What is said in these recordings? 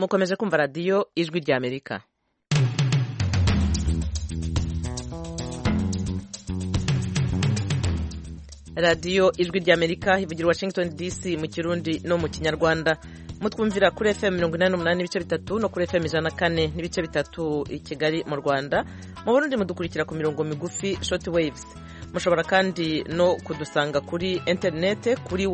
mukomeje kumva radiyo ijwi rya Amerika. radiyo ijwi rya Amerika ivugira Washington DC mu Kirundi no mu Kinyarwanda. Mutwumvira kuri FM 88 n'ibice bitatu no kuri FM 104 n'ibice bitatu i Kigali mu Rwanda. Mu Burundi mudukurikira ku mirongo migufi short waves. Mushobora kandi no kudusanga kuri internet kuri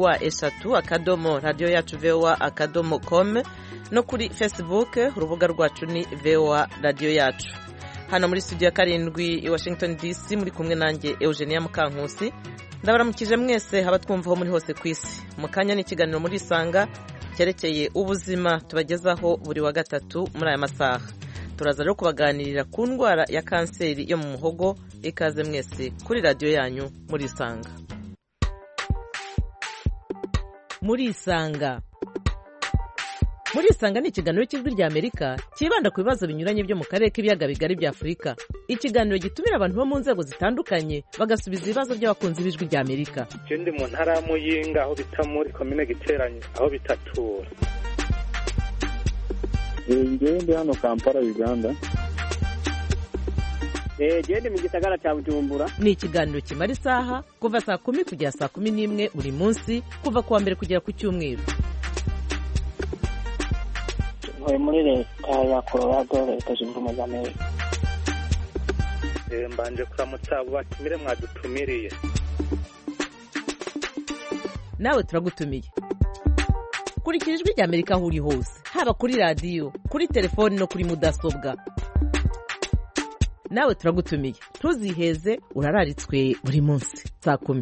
wa@radioyacu.voa.com no kuri Facebook urubuga rwacu ni VOA Radio Yacu. Hano muri studio ya karindwi i Washington DC muri kumwe nanjye Eugenia Mukankusi. Ndabaramukije mwese abatwumvaho muri hose ku isi. Mu kanya ni ikiganiro muri Isanga cyerekeye ubuzima tubagezaho buri wa gatatu muri aya masaha. Turaza rero kubaganirira ku ndwara ya kanseri yo mu muhogo. Ikaze mwese kuri radio yanyu muri Isanga. Muri Isanga ni ikiganiro cy'ijwi rya Amerika kibanda ku bibazo binyuranye byo mu karere k'ibiyaga bigari bya Afurika. Ikiganiro gitumira abantu bo mu nzego zitandukanye bagasubiza ibibazo by'abakunzi b'ijwi rya Amerika. Ndi mu ntara ya Muyinga aho bita muri commune Giteranye aho bitatura. Ndi hano Kampala Uganda. Ndi mu gisagara cya Bujumbura. Ni ikiganiro kimara isaha kuva saa 10 kugera saa 11 buri munsi kuva kuwa mbere kugera ku cyumweru. Muri leta ya Colorado leta zunze ubumwe za Amerika. Mbanje kuramutsa abo batumire mwadutumiriye. Nawe turagutumiye. Kurikira ijwi rya Amerika aho uri hose, haba kuri radio, kuri telefone no kuri mudasobwa. Nawe turagutumiye. Ntuziheze urararitswe buri munsi saa 10.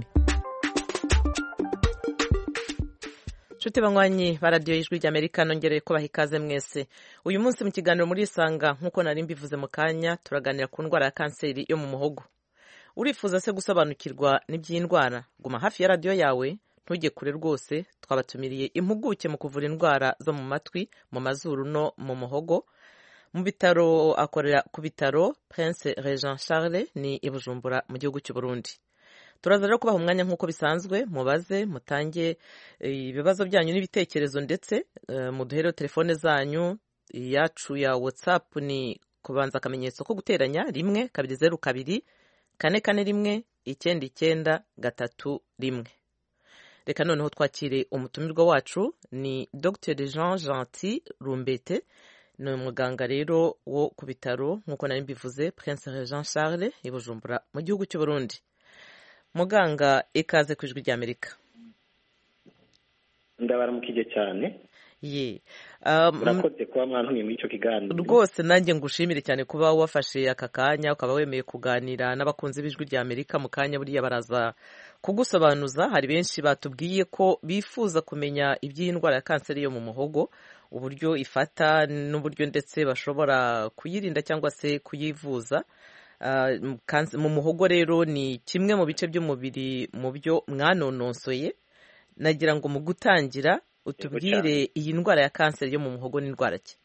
Nshuti banywanyi ba radiyo y'ijwi rya Amerika nongereye ko bahikaze mwese. Uyu munsi mu kiganiro muri Isanga nk'uko nari mbivuze mu kanya turaganira ku ndwara ya kanseri yo mu muhogo. Urifuza se gusobanukirwa n'iby'indwara, guma hafi ya radiyo yawe, ntujye kure rwose. Twabatumiriye impuguke mu kuvura indwara zo mu matwi, mu mazuru no mu muhogo. Mu bitaro akorera ku bitaro Prince Regent Charles ni i Bujumbura mu gihugu cy'u Burundi. Turaza rero kubaha umwanya nk'uko bisanzwe, mubaze mutange ibibazo byanyu n'ibitekerezo ndetse muduhere telefone zanyu. Yacu ya WhatsApp ni kubanza akamenyetso ko guteranya 1 202 441 993. Reka noneho twakire umutumirwa wacu ni Dr Jean Gentil Rumbete. Ni umuganga rero wo ku bitaro nk'uko nari mbivuze Prince Regent Charles i Bujumbura mu gihugu cy'u Burundi. Muganga ikaze ku ijwi rya Amerika. Ndabaramukije cyane. Murakoze kuba mwantumiye muri icyo kiganiro. Rwose nanjye ngushimire cyane kuba wafashe aka kanya ukaba wemeye kuganira n'abakunzi b'ijwi rya Amerika. Mu kanya buriya baraza kugusobanuza. Hari benshi batubwiye ko bifuza kumenya iby'indwara ya kanseri yo mu muhogo, uburyo ifata n'uburyo ndetse bashobora kuyirinda cyangwa se kuyivuza. Mu muhogo rero ni kimwe mu bice by'umubiri mu byo mwanononsoye. Nagira ngo mu gutangira utubwire iyi ndwara ya kanseri yo mu muhogo ni indwara ki?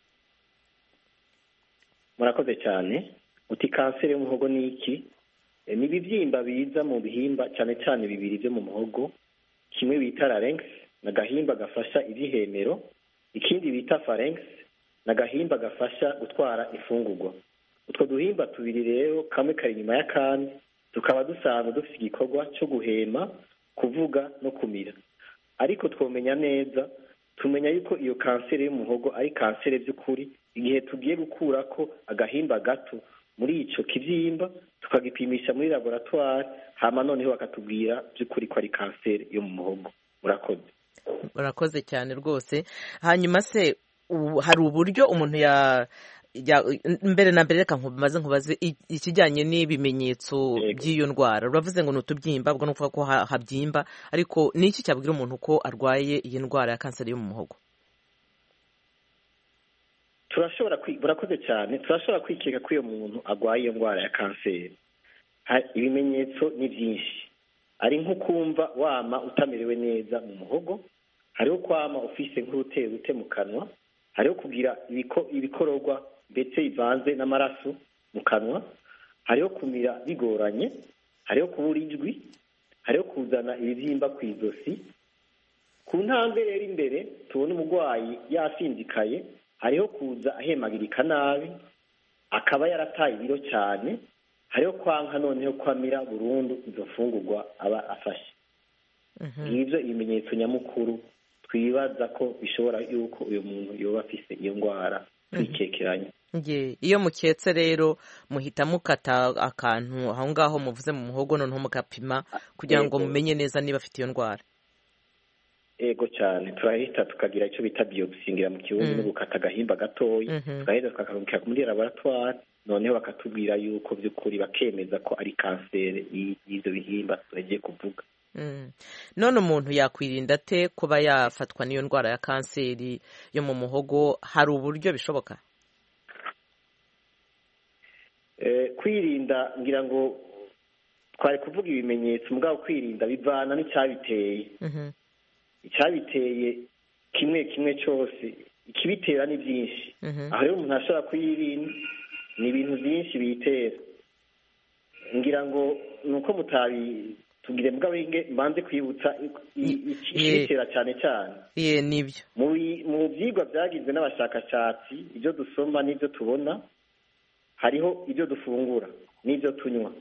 Murakoze cyane. Uti kanseri yo mu muhogo ni iki? Ni ibibyimba biza mu bihimba cyane cyane bibiri byo mu muhogo. Kimwe bita larynx na gahimba gafasha ibyihemero, ikindi bita pharynx na gahimba gafasha gutwara ifungurwa. Utwo duhimba tubiri rero kamwe kari inyuma y'akandi, tukaba dusanzwe dufite igikorwa cyo guhema, kuvuga no kumira. Ariko twomenya neza, tumenya yuko iyo kanseri y'umuhogo ari kanseri by'ukuri igihe tugiye gukura ko agahimba gato muri ico kibyimba tukagipimisha muri laboratoire, hama noneho bakatubwira by'ukuri ko ari kanseri yo mu muhogo. Murakoze cyane rwose. Hanyuma se hari uburyo umuntu mbere na mbere reka nkubaze ikijyanye n'ibimenyetso by'iyo ndwara. Uravuze ngo nutubyimba, ubwo nukuvuga ko habyimba, ariko ni iki cyabwira umuntu ko arwaye iyi ndwara ya kanseri yo mu muhogo? Murakoze cyane. Turashobora kwikeka ko iyo muntu arwaye iyo ndwara ya kanseri. Ibimenyetso ni byinshi. Ari nko kumva wama utamerewe neza mu muhogo, hariho kwama ufise nk'urute mu kanwa, hariho kugira ibikororwa ndetse bivanze n'amaraso mu kanwa, hariho kumira bigoranye, hariho kubura ijwi, hariho kuzana ibibyimba ku izosi. Ku ntambwe rero imbere tubona umurwayi yasinzikaye, hariho kuza ahemagirika nabi akaba yarataye ibiro cyane, hariho kwanka noneho kwamira burundu izo mfungurwa aba afashe. Ngivyo ibimenyetso nyamukuru twibaza ko bishobora yuko uyu muntu yoba afise iyo ndwara twikekeranya. Iyo muketse rero muhita mukata akantu aho ngaho muvuze mu muhogo noneho mugapima kugira ngo mumenye neza niba afite iyo ndwara. Ego cyane, turahita tukagira icyo bita biopsi ngira mu kirundi no gukata agahimba gatoya, tukahita tukakarungika muri laboratoire, noneho bakatubwira yuko by'ukuri bakemeza ko ari kanseri y'ivyo bihimba tugiye kuvuga. None umuntu yakwirinda ate kuba yafatwa n'iyo ndwara ya kanseri yo mu muhogo? Hari uburyo bishoboka? Kwirinda ngira ngo twari kuvuga ibimenyetso, mugabo kwirinda bivana n'icyabiteye. Icyabiteye kimwe cyose, ikibitera ni byinshi. Aho rero umuntu ashobora kuyirinda ni ibintu byinshi bitera. Ngira ngo nuko tugire mugabo mbanze kwibutsa ikibitera cyane cyane. Nibyo mu byigwa byagizwe n'abashakashatsi, ibyo dusoma n'ibyo tubona, hariho ibyo dufungura n'ibyo tunywa,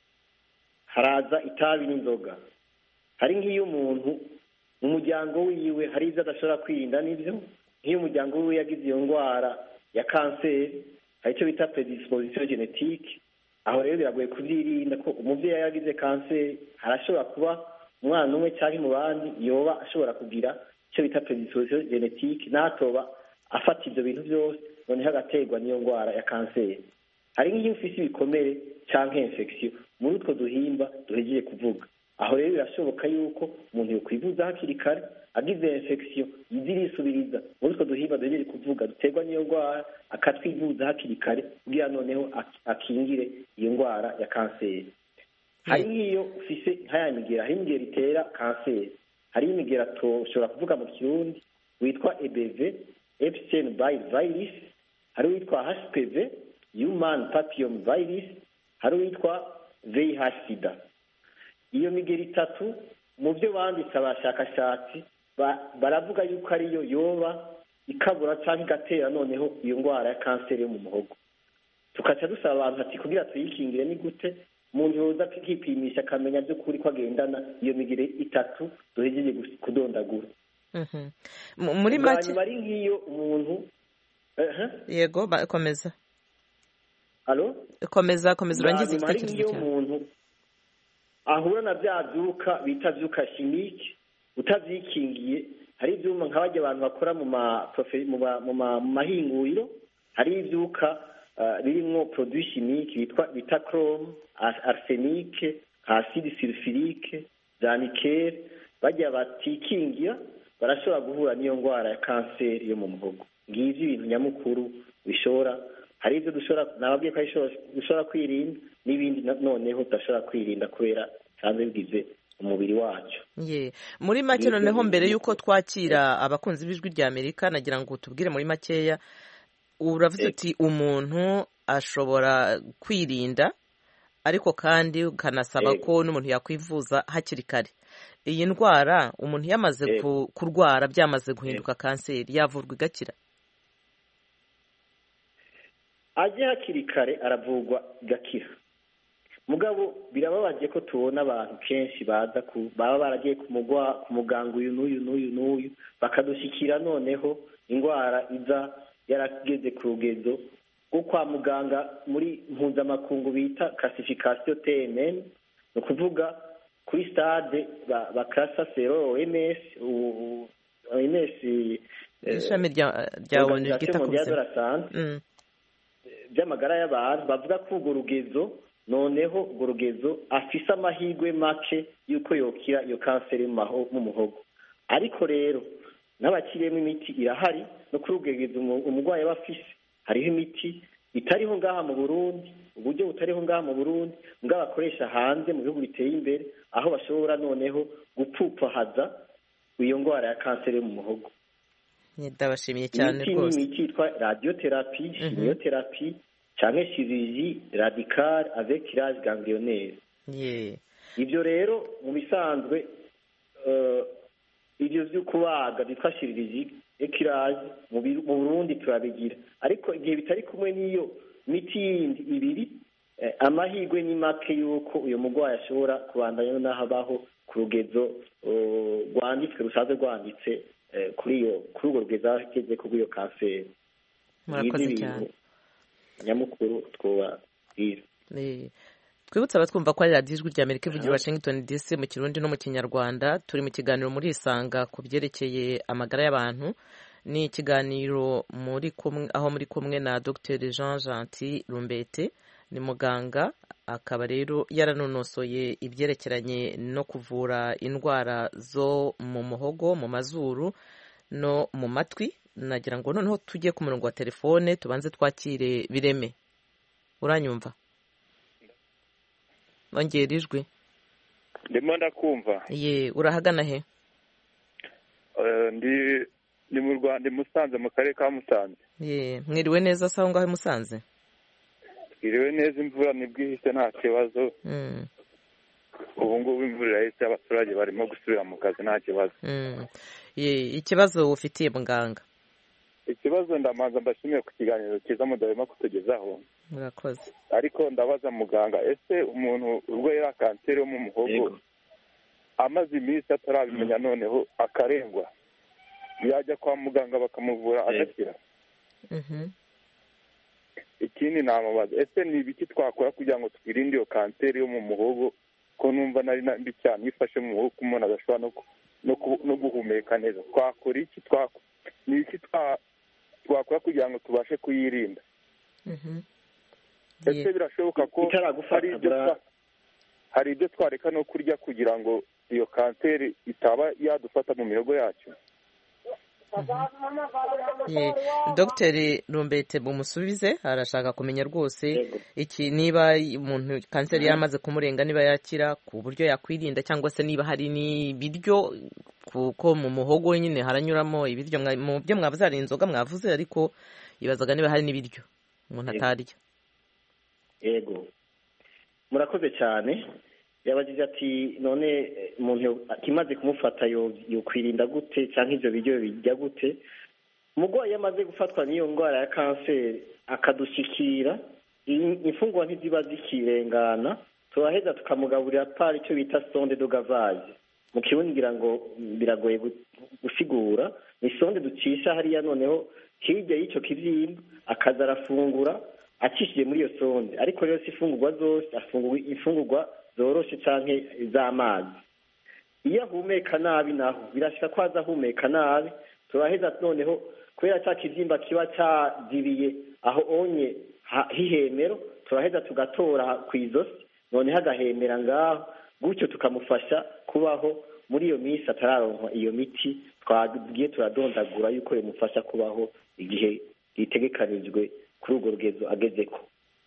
haraza itabi n'inzoga. Hari nk'iyo umuntu mu muryango wiwe hari ibyo adashobora kwirinda, n'ibyo nk'iyo umuryango wiwe yagize iyo ndwara ya kanseri, hari icyo bita predisposition genetique. Aho rero biragoye kubyirinda ko umubyeyi yagize kanseri, harashobora kuba umwana umwe cyangwa mu bandi yoba ashobora kugira icyo bita predisposition genetique, n'atoba afata ibyo bintu byose noneho agaterwa n'iyo ndwara ya kanseri. Hari nk'iyo ufise ibikomere cyangwa infection muri utwo duhimba duhejeje kuvuga. Aho rero birashoboka yuko umuntu yokwivuza hakiri kare, agize infection yizirisubiriza muri utwo duhimba duhejeje kuvuga duterwa n'iyo ndwara, akatwivuza hakiri kare kugira noneho akingire iyo ndwara ya kanseri. Hari nk'iyo ufise nk'ayamigera, hari imigera itera kanseri. Hari imigera tushobora kuvuga mu kirundi witwa EBV, Epstein-Barr virus, hari witwa HPV, Human Papillom Virus, hari witwa VIH/SIDA. Iyo migeri itatu mu byo banditse abashakashatsi baravuga yuko ariyo yoba ikabura cyangwa igatera noneho iyo ndwara ya kanseri yo mu muhogo. Tukaca dusaba abantu ati kugira tuyikingire ni gute? Umuntu yoza akipimisha akamenya by'ukuri ko agendana iyo migeri itatu duhejeje kudondagura. Muri make bari nk'iyo umuntu yego komeza. Allo? Komeza urangiza igitekerezo cyawe. Umuntu ahura na bya byuka bita byuka chimique, utavyikingiye, hari ivyuma nk'abajya abantu bakora mu mahinguriro, hari ivyuka birimwo produit chimique bita chrome, arsenic, acide sulfurique, za nickel. Bajya batikingira barashobora guhura n'iyo ndwara ya kanseri yo mu muhogo. Ngivyo ibintu nyamukuru bishobora, hari ibyo nababwiye ko dushobora kwirinda, n'ibindi noneho tudashobora kwirinda kubera cyangwa bigize umubiri wacu. Muri make noneho mbere y'uko twakira abakunzi b'ijwi rya Amerika, nagira ngo tubwire muri makeya, uravuze uti umuntu ashobora kwirinda ariko kandi ukanasaba ko n'umuntu yakwivuza hakiri kare. Iyi ndwara umuntu yamaze kurwara byamaze guhinduka kanseri, yavurwa igakira? Aje hakiri kare aravurwa igakira. Mugabo birababaje ko tubona abantu kenshi baba baragiye ku muganga uyu n'uyu bakadushikira noneho indwara iza yarageze ku rugezo rwo kwa muganga muri mpuzamakungu bita classification TNN, ni ukuvuga kuri stade bakasa sero OMS ishami rya ONU ryita ku buzima by'amagara y'abantu, bavuga ko urwo rugezo noneho urwo rugezo afise amahirwe make y'uko yokira iyo kanseri mu muhogo. Ariko rero n'abakiriyemo imiti irahari, no kuri urwo rugezo umurwayi aba afise hariho imiti itariho ngaha mu Burundi, uburyo butariho ngaha mu Burundi mbwa bakoresha hanze mu bihugu biteye imbere, aho bashobora noneho gupfupfahaza iyo ndwara ya kanseri yo mu muhogo. Ndabashimiye cyane rwose. Imiti yitwa radiotherapie, chimiothérapie cyangwa chirurgie radicale avec tirage ganglionnaire. Ibyo rero mu bisanzwe ivyo vyo kubaga byitwa chirurgie écurage mu Burundi turabigira, ariko igihe bitari kumwe n'iyo miti yindi ibiri, amahirwe ni make yuko uyu mugwayi ashobora kubandanya n'ahabaho ku rugezo rwanditswe rusanzwe rwanditse kuri urwo rugezo ageze kuri iyo kanseri. Murakoze cyane. Nyamukuru twobabwira. Twibutse abatwumva ko ari radiyo ijwi rya Amerika ivugira Washington DC mu Kirundi no mu Kinyarwanda. Turi mu kiganiro muri Isanga ku byerekeye amagara y'abantu. Ni ikiganiro aho muri kumwe na Dr Jean Gentil Rumbete, ni muganga, akaba rero yaranonosoye ibyerekeranye no kuvura indwara zo mu muhogo, mu mazuru no mu matwi. Nagira ngo noneho tujye ku murongo wa telefone tubanze twakire Bireme. Uranyumva? Ongera ijwi. Ndimo ndakumva. Urahagana he? Ndi mu Rwanda, Musanze, mu karere ka Musanze. Mwiriwe neza se aho ngaho i Musanze? Mwiriwe neza, imvura nibwo ihise nta kibazo. Ubu ngubu imvura irahise, abaturage barimo gusubira mu kazi nta kibazo. Ikibazo ufitiye muganga? Ikibazo ndamanza mbashimiye ku kiganiro cyiza mudahwema kutugezaho. Murakoze. Ariko ndabaza muganga, ese umuntu urwaye kanseri yo mu muhogo amaze iminsi atarabimenya noneho akarengwa, yajya kwa muganga bakamuvura agakira? Ikindi namubaza, ese ni ibiki twakora kugira ngo twirinde iyo kanseri yo mu muhogo, ko numva nari mbi cyane ifashe mu muhogo umuntu adashobora no guhumeka neza? Twakora iki? Ni iki twakora kugira ngo tubashe kuyirinda? Ese birashoboka ko hari ibyo twareka no kurya kugira ngo iyo kanseri itaba yadufata mu mihogo yacu? Dr Rumbete bumusubize, arashaka kumenya rwose iki, niba umuntu kanseri yamaze kumurenga niba yakira, ku buryo yakwirinda, cyangwa se niba hari n'ibiryo, kuko mu muhogo nyine haranyuramo ibiryo. Mu byo mwavuze hari inzoga mwavuze, ariko yibazaga niba hari n'ibiryo umuntu atarya. Yego, murakoze cyane. Yabagize ati none umuntu kimaze kumufata yokwirinda gute, cyangwa ivyo biryo bijya gute? Umugwayi yamaze gufatwa n'iyo ndwara ya kanseri akadushikira, imfungwa ntiziba zikirengana, turaheza tukamugaburira pari icyo bita sonde de gavage. Mu Kirundi ngira ngo biragoye gusigura. Ni sonde ducisha hariya, noneho hirya y'icyo kivyimba akaza arafungura acishije muri iyo sonde. Ariko rero si ifungurwa zose, afungurwa imfungurwa zoroshe canke z'amazi. Iyo ahumeka nabi naho birashika ko aza ahumeka nabi, turaheza noneho kubera cya kivyimba kiba cyazibiye aho onye hihemero, turaheza tugatora kw'izosi, noneho agahemera ngaho, gutyo tukamufasha kubaho muri iyo minsi atararonka iyo miti twagiye turadondagura yuko yomufasha kubaho igihe gitegekanijwe kuri urwo rugezo agezeko.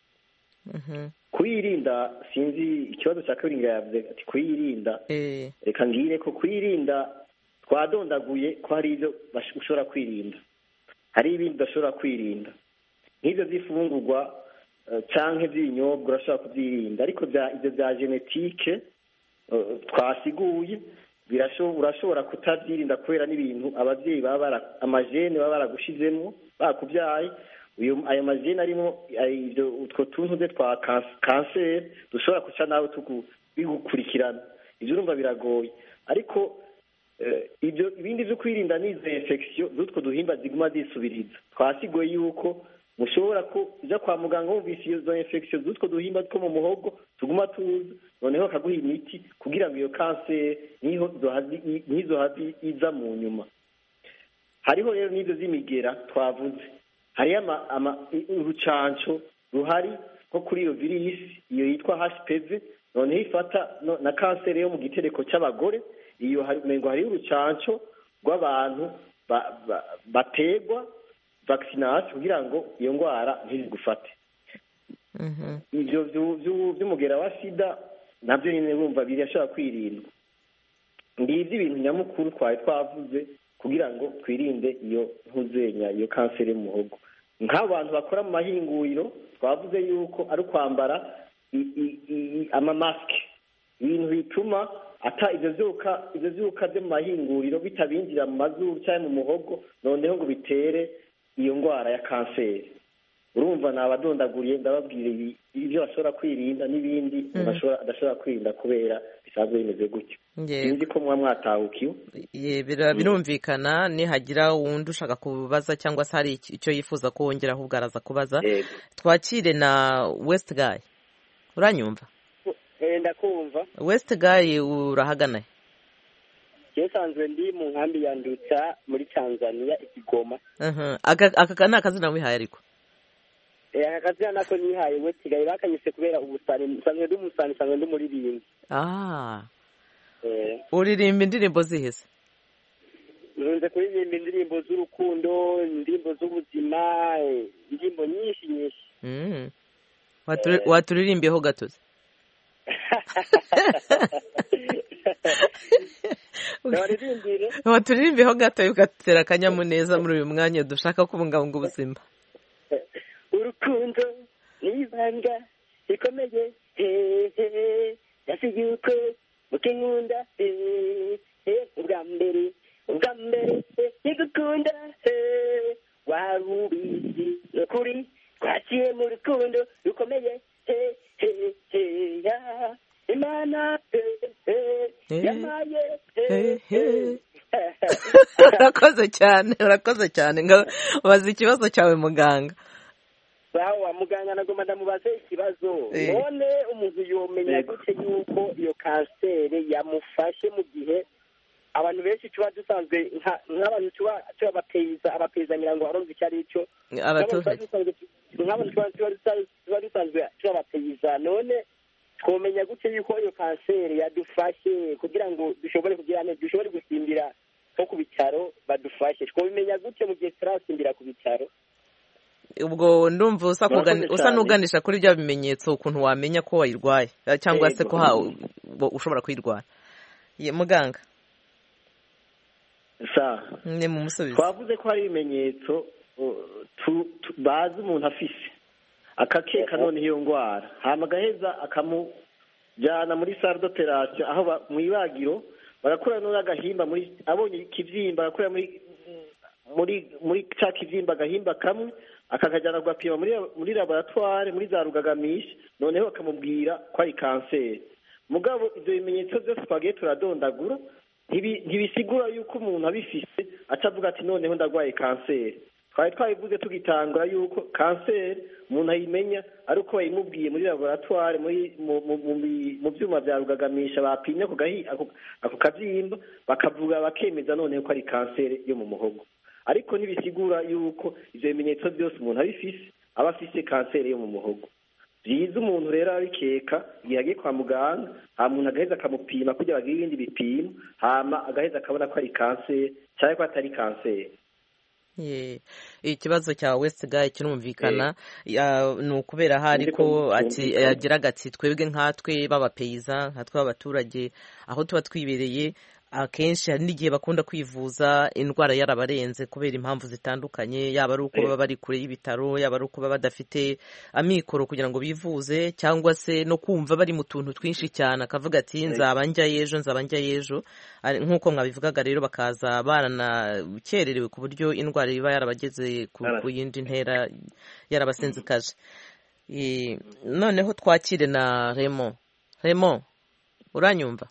Kuyirinda, sinzi ikibazo cya kabiri yavuze ati kuyirinda. Reka ngire ko kuyirinda twadondaguye ko hari ibyo ushobora kwirinda, hari ibindi udashobora kwirinda, nk'ibyo by'ifungurwa cyangwa iby'ibinyobwa urashobora kubyirinda, ariko ibyo bya genetike twasiguye urashobora kutabyirinda kubera n'ibintu ababyeyi amajene baba baragushizemo bakubyaye. Ayo majene arimo utwo tuntu ze twa kanseri dushobora guca nawe bigukurikirana. Ibyo urumva biragoye, ariko ibindi byo kwirinda ni izo infection z'utwo duhimba ziguma zisubiriza. Twasiguye yuko mushobora kujya kwa muganga wumvise izo infection z'utwo duhimba two mu muhogo tuguma tuza, noneho akaguha imiti kugira ngo iyo kanseri ntizohazi iza mu nyuma. Hariho rero n'ibyo z'imigera twavuze, hariyo urucanco ruhari nko kuri iyo virisi iyo yitwa HPV, noneho ifata na kanseri yo mu gitereko cy'abagore. Iyo hariyo urucanco rw'abantu bategwa vaccination kugira ngo iyo ndwara ntizigufate. Ibyo by'umugera wa sida nabyo nyine bumva birashobora kwirindwa. Ngibyo ibintu nyamukuru twari twavuze kugira ngo twirinde iyo ntuzenya, iyo kanseri yo mu muhogo. Nk'abantu bakora mu mahinguriro twavuze yuko ari ukwambara amamasike ibintu bituma ata ivyo vyuka vyo mu mahinguriro bitabinjira mu mazuru cyangwa mu muhogo noneho ngo bitere iyo ndwara ya kanseri. Urumva nabadondaguriye ndababwira ibyo bashobora kwirinda n'ibindi adashobora kwirinda kubera bisanzwe bimeze gutyo. Sinzi ko mwatahukiwe. Birumvikana nihagira wundi ushaka kubaza cyangwa se hari icyo yifuza ko wongera ahubwo araza kubaza. Twakire na West Guy. Uranyumva? Ndakumva. West Guy urahagana he? Yesanzwe ndi mu nkambi ya Ndutsa muri Tanzania Ikigoma. Aka ni akazina wihaye ariko. Aka kazina nako nihaye West Guy bakanyise kubera ubusani nsanzwe ndi umusani nsanzwe ndi muririmbi. Uririmba indirimbo zihese? Nkunze kuririmba indirimbo z'urukundo, indirimbo z'ubuzima, indirimbo nyinshi. Waturirimbiyeho gatozi? Waturirimbiyeho gato ugatera akanyamuneza muri uyu mwanya dushaka kubungabunga ubuzima. Urukundo n'ibanga rikomeye yasigiye uko mukinkunda ubwa mbere nigukunda warubizi nukuri twaciye mu rukundo rukomeye Imana yamaye. Urakoze cyane ngo bazi ikibazo cyawe muganga. Sawa muganga nagomba ndamubaze ikibazo. None umuntu yomenya gute yuko iyo kanseri yamufashe mu gihe abantu benshi tuba dusanzwe nk'abantu tuba abapeza nyirango aronze icyo ari cyo nk'abantu tuba dusanzwe abapeza. None twomenya gute yuko iyo kanseri yadufashe kugira ngo dushobore gusimbira nko ku bitaro badufashe? Twomenya gute mu gihe turasimbira ku bitaro? Ubwo ndumva usa n'uganisha kuri bya bimenyetso ukuntu wamenya ko wayirwaye cyangwa se ko ushobora kuyirwara. Muganga ni mu musubizo. Twavuze ko hari ibimenyetso bazi umuntu afise akakeka none iyo ndwara hama agaheza akamujyana muri salle d'operation aho mu ibagiro barakora n'agahimba abonye ikibyimba barakora muri cya kibyimba agahimba kamwe akakajyana gupima muri laboratoire muri za rugagamisha noneho bakamubwira ko ari kanseri. Mugabo ibyo bimenyetso byose twagiye turadondagura ntibisigura yuko umuntu abifise atavuga ati noneho ndarwaye kanseri. Twari twabivuze tugitangura yuko kanseri umuntu ayimenya ari uko bayimubwiye muri laboratoire mu byuma bya rugagamisha bapimye ako kabyimba bakavuga bakemeza noneho ko ari kanseri yo mu muhogo. Ariko ntibisigura yuko ibyo bimenyetso byose umuntu abifise aba afise kanseri yo mu muhogo. Byiza umuntu rero abikeka igihe agiye kwa muganga hama umuntu agaheza akamupima kugira bagire ibindi bipimo hama agaheza akabona ko ari kanseri cyangwa ko atari kanseri. Ikibazo cya West Guy kirumvikana ni ukubera hari ko yagiraga ati twebwe nkatwe b'abapeiza nkatwe b'abaturage aho tuba twibereye akenshi hari n'igihe bakunda kwivuza indwara yarabarenze kubera impamvu zitandukanye, yaba ari uko baba bari kure y'ibitaro, yaba ari uko baba badafite amikoro kugira ngo bivuze, cyangwa se no kumva bari mu tuntu twinshi cyane akavuga ati nzaba njya y'ejo nk'uko mwabivugaga rero bakaza baranakererewe ku buryo indwara iba yarabageze ku yindi ntera yarabasenzikaje. Noneho twakire na Remo uranyumva?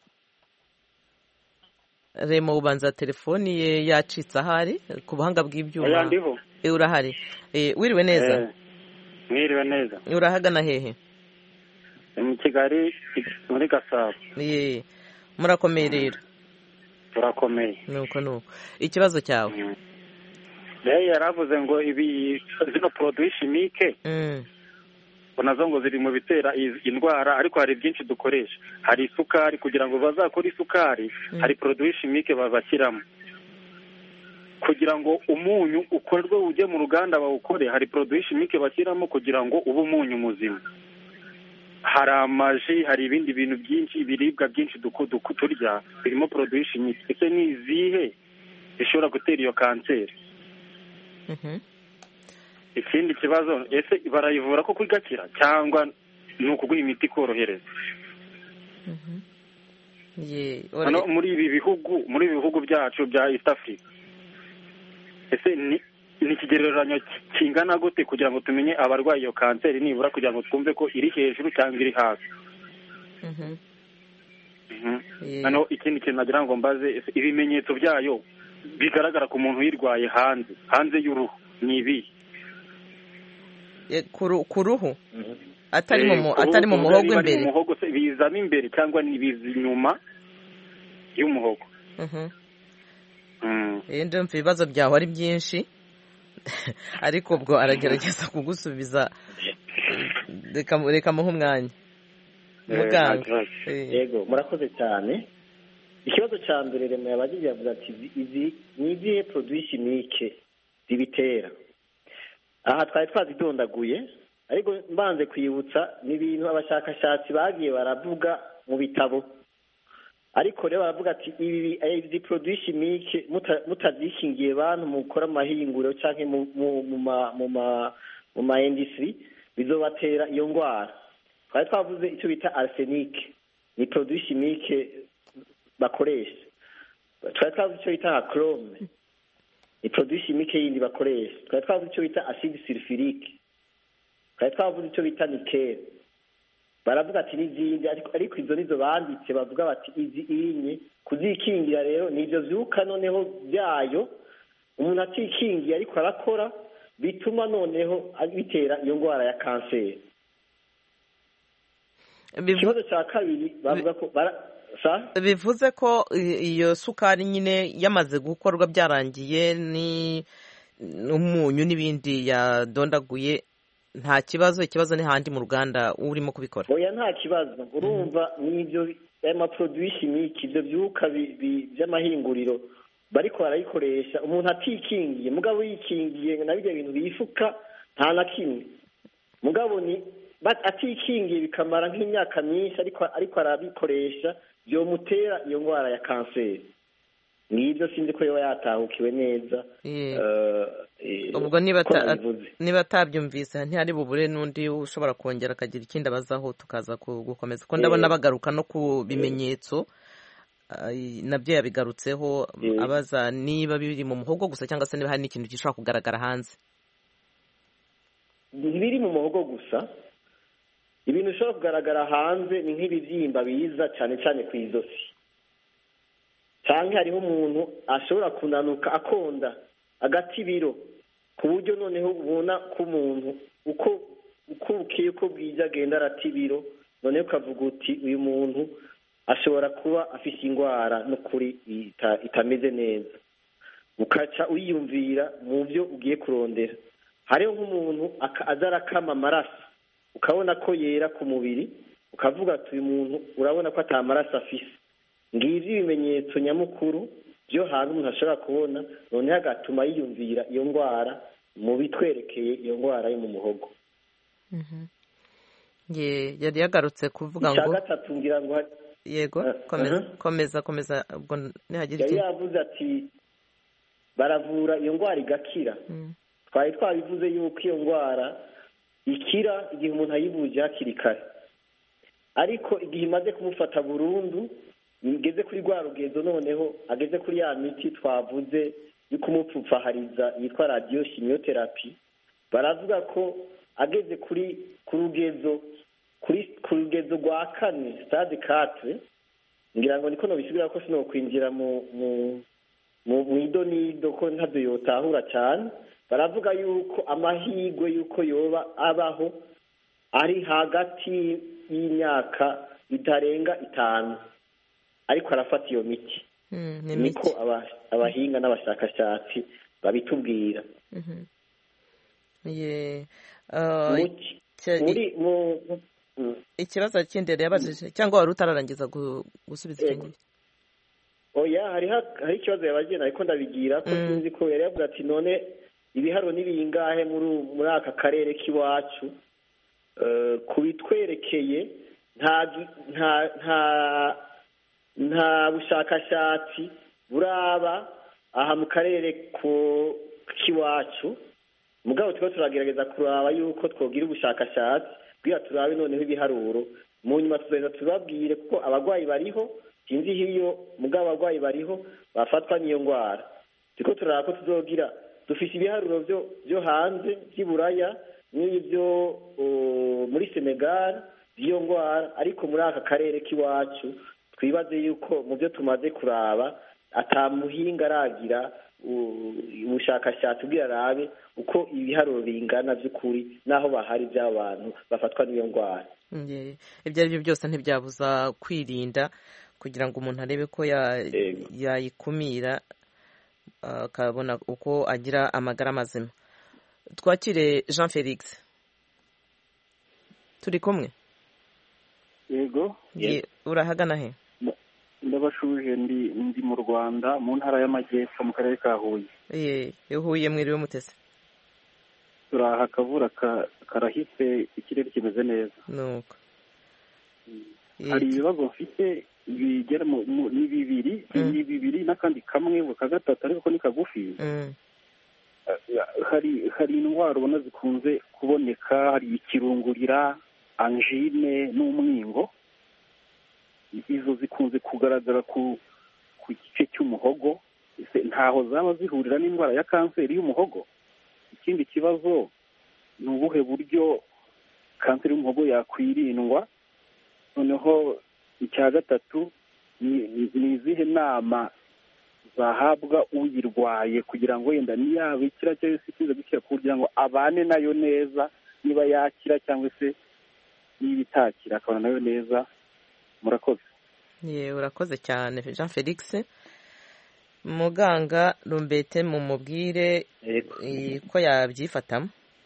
Remo ubanza telefoni ye yacitse ahari ku buhanga bw'ibyuma. Urahari? Wiriwe neza? Mwiriwe neza. Urahagana hehe? Mu Kigali muri Gasabo. Murakomeye rero? Turakomeye. Nuko ikibazo cyawe? Yaravuze ngo zino produit chimique nazo ngo ziri mu bitera indwara, ariko hari byinshi dukoresha. Hari isukari, kugira ngo bazakore isukari hari produit chimique babashyiramo. Kugira ngo umunyu ukorwe ujye mu ruganda bawukore hari produit chimique bashyiramo kugira ngo ube umunyu muzima. Hari amaji, hari ibindi bintu byinshi, ibiribwa byinshi turya birimo produit chimique. Ese ni izihe zishobora gutera iyo kanseri? Ikindi kibazo, ese barayivura ko kwigakira cyangwa ni ukuguha imiti korohereza? muri ibi bihugu byacu bya East Africa ese ni ikigereranyo kingana gute kugira ngo tumenye abarwaye iyo kanseri nibura kugira ngo twumve ko iri hejuru cyangwa iri hasi? Hano ikindi kintu nagira ngo mbaze, ibimenyetso byayo bigaragara ku muntu uyirwaye hanze y'uruhu ni ibi? Ku ruhu atari mu muhogo imbere? Umuhogo se bizamo imbere cyangwa ni biza inyuma y'umuhogo? Ndumva ibibazo byawe ari byinshi ariko ubwo aragerageza kugusubiza, reka muhe umwanya. Muganga. Yego, murakoze cyane. Ikibazo cya mbere rema yabagize yavuze ati izi ni izihe produit chimique zibitera. Aha twari twazidondaguye ariko mbanze kwibutsa n'ibintu abashakashatsi bagiye baravuga mu bitabo, ariko rero baravuga ati izi produit chimique mutazikingiye bantu mukora amahinguriro canke mu ma industry bizobatera iyo ngwara. Twari twavuze icyo bita arsenic, ni produit chimique bakoresha. Twari twavuze icyo bita chrome, ni produit chimique yindi bakoresha. Twari twavuze icyo bita acide sulfurique, twari twavuze icyo bita nickel. Baravuga ati n'izindi ariko izo nizo banditse bavuga bati izi inye kuzikingira rero nivyo vyuka noneho byayo umuntu atikingiye ariko arakora bituma noneho bitera iyo ngwara ya kanseri. Ikibazo cya kabiri bavuga ko bivuze ko iyo sukari nyine yamaze gukorwa byarangiye ni umunyu n'ibindi yadondaguye, nta kibazo. Ikibazo ni handi mu ruganda urimo kubikora. Oya, nta kibazo. Urumva n'ibyo ama produit chimique ibyo byuka by'amahinguriro bariko barayikoresha umuntu atikingiye, mugabo yikingiye na bijya bintu bifuka nta na kimwe. Mugabo ni atikingiye bikamara nk'imyaka myinshi ariko arabikoresha byomutera iyo ngwara ya kanseri. Nibyo sinzi ko yoba yatahukiwe neza. Ubwo niba atabyumvise ntihari bubure n'undi ushobora kongera akagira ikindi abazaho tukaza gukomeza, ko ndabona bagaruka no ku bimenyetso nabyo yabigarutseho, abaza niba biri mu muhogo gusa cyangwa se niba hari n'ikintu gishobora kugaragara hanze. Biri mu muhogo gusa. Ibintu bishobora kugaragara hanze ni nk'ibibyimba biza cyane cyane ku izosi, cyangwa hariho umuntu ashobora kunanuka akonda agati ibiro ku buryo noneho ubona ko umuntu uko ukiye uko bwije agenda arata ibiro, noneho ukavuga uti uyu muntu ashobora kuba afite indwara n'ukuri itameze neza, ukaca uyiyumvira mu byo ugiye kurondera. Hariho nk'umuntu aza arakama amaraso ukabona ko yera ku mubiri, ukavuga ati uyu muntu urabona ko atamaraso afise. Ngivyo ibimenyetso nyamukuru byo hantu umuntu ashobora kubona, noneho agatuma yiyumvira iyo ndwara mu bitwerekeye iyo ndwara yo mu muhogo. Yari yagarutse kuvuga ngo gatatu ngira ngo yego komeza ubwo nihagira iki. Yari yavuze ati baravura iyo ndwara igakira. Twari twabivuze yuko iyo ndwara ikira igihe umuntu ayivuje hakiri kare, ariko igihe imaze kumufata burundu igeze kuri rwa rugezo, noneho ageze kuri ya miti twavuze yo kumupfupfahariza yitwa radio chimiotherapy, baravuga ko ageze ku rugezo rwa kane stade 4, ngira ngo niko nobisubira ko sino kwinjira mu idonido ko ntavyo yotahura cyane. Baravuga yuko amahigwe yuko yoba abaho ari hagati y'imyaka itarenga 5, ariko arafata iyo miti. Niko abahinga n'abashakashatsi babitubwira. Ikibazo kindi yabajije cyangwa wari utararangiza gusubiza ikindi? Oya, hari ikibazo yabagena ariko ndabigira ko sinzi ko yari yavuga ati none ibiharo n'ibingahe muri aka karere k'iwacu kubitwerekeye nta bushakashatsi buraba aha mu karere k'iwacu, mugabo turiko turagerageza kuraba yuko twogira ubushakashatsi bwira turabe noneho ibiharuro mu nyuma tuzaheza tubabwire kuko abarwayi bariho sinzi hiyo mugabo abarwayi bariho bafatwa n'iyo ndwara turiko turaraba ko tuzogira dufise ibiharuro byo hanze by'iburaya n'ibyo muri Senegal by'iyo ndwara ariko muri aka karere k'iwacu twibaze yuko mu byo tumaze kuraba atamuhinga aragira ubushakashatsi bwira arabe uko ibiharuro bingana by'ukuri naho bahari by'abantu bafatwa n'iyo ndwara ibyo ari byo byose ntibyabuza kwirinda kugira ngo umuntu arebe ko yayikumira akabona uko agira amagara mazima. Twakire Jean Felix, turi kumwe? Yego. Urahagana he? Ndabashuje ndi mu Rwanda mu ntara y'Amajyepfo mu karere ka Huye. Huye mwiriwe mutese? Turaha akavura karahise, ikirere kimeze neza. Nuko hari ibibazo mfite bigera ni bibiri n'akandi kamwe ka gatatu ariko ni kagufi. Hari indwara ubona zikunze kuboneka, hari ikirungurira, angine n'umwingo. Izo zikunze kugaragara ku gice cy'umuhogo, ntaho zaba zihurira n'indwara ya kanseri y'umuhogo. Ikindi kibazo ni ubuhe buryo kanseri y'umuhogo yakwirindwa. Noneho icya gatatu ni izihe nama zahabwa uyirwaye kugira ngo wenda niyaba ikira cyangwa se ikize gukira kugira ngo abane nayo neza, niba yakira cyangwa se niba itakira akabana nayo neza. Murakoze. Urakoze cyane Jean Felix. Muganga Rumbete mumubwire ko yabyifatamo.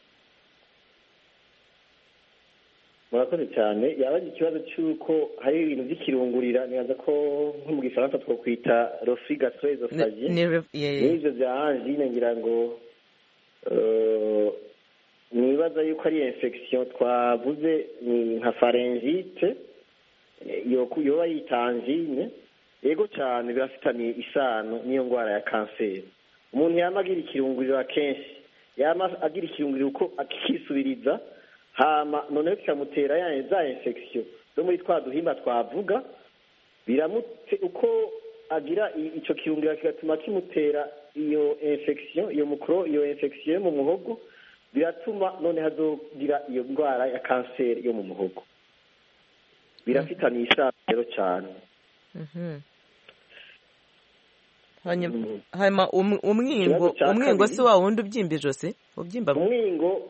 Murakoze cyane. Yabaje ikibazo cy'uko hari ibintu by'ikirungurira, nibaza ko nko mu Gifaransa twokwita reflux gastro-œsophagien n'ibyo bya angine, ngira ngo nibaza yuko ari infection twavuze ni nka pharyngite yoba yita angine. Yego cyane birafitanye isano n'iyo ndwara ya kanseri. Umuntu yama agira ikirunguriro akenshi, yama agira ikirunguriro uko akisubiriza, hama noneho kikamutera za infection zo muri twa duhimba twavuga, biramute uko agira icyo kirunguriro kigatuma kimutera iyo infection, iyo infection mu muhogo, biratuma none hazogira iyo ndwara ya kanseri yo mu muhogo. Birafitanye isano rero cyane. Hanyuma umwingo si wa wundi ubyimba ijosi? Umwingo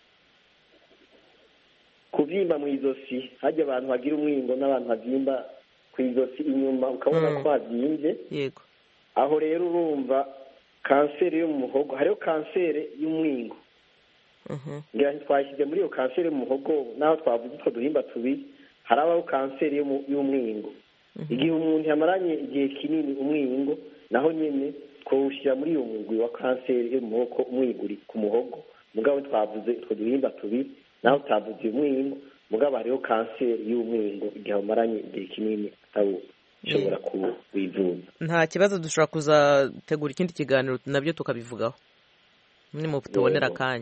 kubyimba mu izosi, hajya abantu bagira umwingo n'abantu babyimba ku izosi inyuma ukabona ko habyimbye. Yego. Aho rero urumva kanseri yo mu muhogo, hariho kanseri y'umwingo. Ngira twashyize muri iyo kanseri yo mu muhogo naho twavuze utwo duhimba tubiri, harabaho kanseri y'umwingo. Igihe umuntu yamaranye igihe kinini umwingo, naho nyine twawushyira muri iyo mugwi wa kanseri yo mu muhogo, umwiguri ku muhogo. Mugabo twavuze utwo duhimba tubiri, naho utavuze umwingo, mugabo hariho kanseri y'umwingo igihe wamaranye igihe kinini atawushobora kuwivuza. Nta kibazo, dushobora kuzategura ikindi kiganiro nabyo tukabivugaho nimutubonera akanya.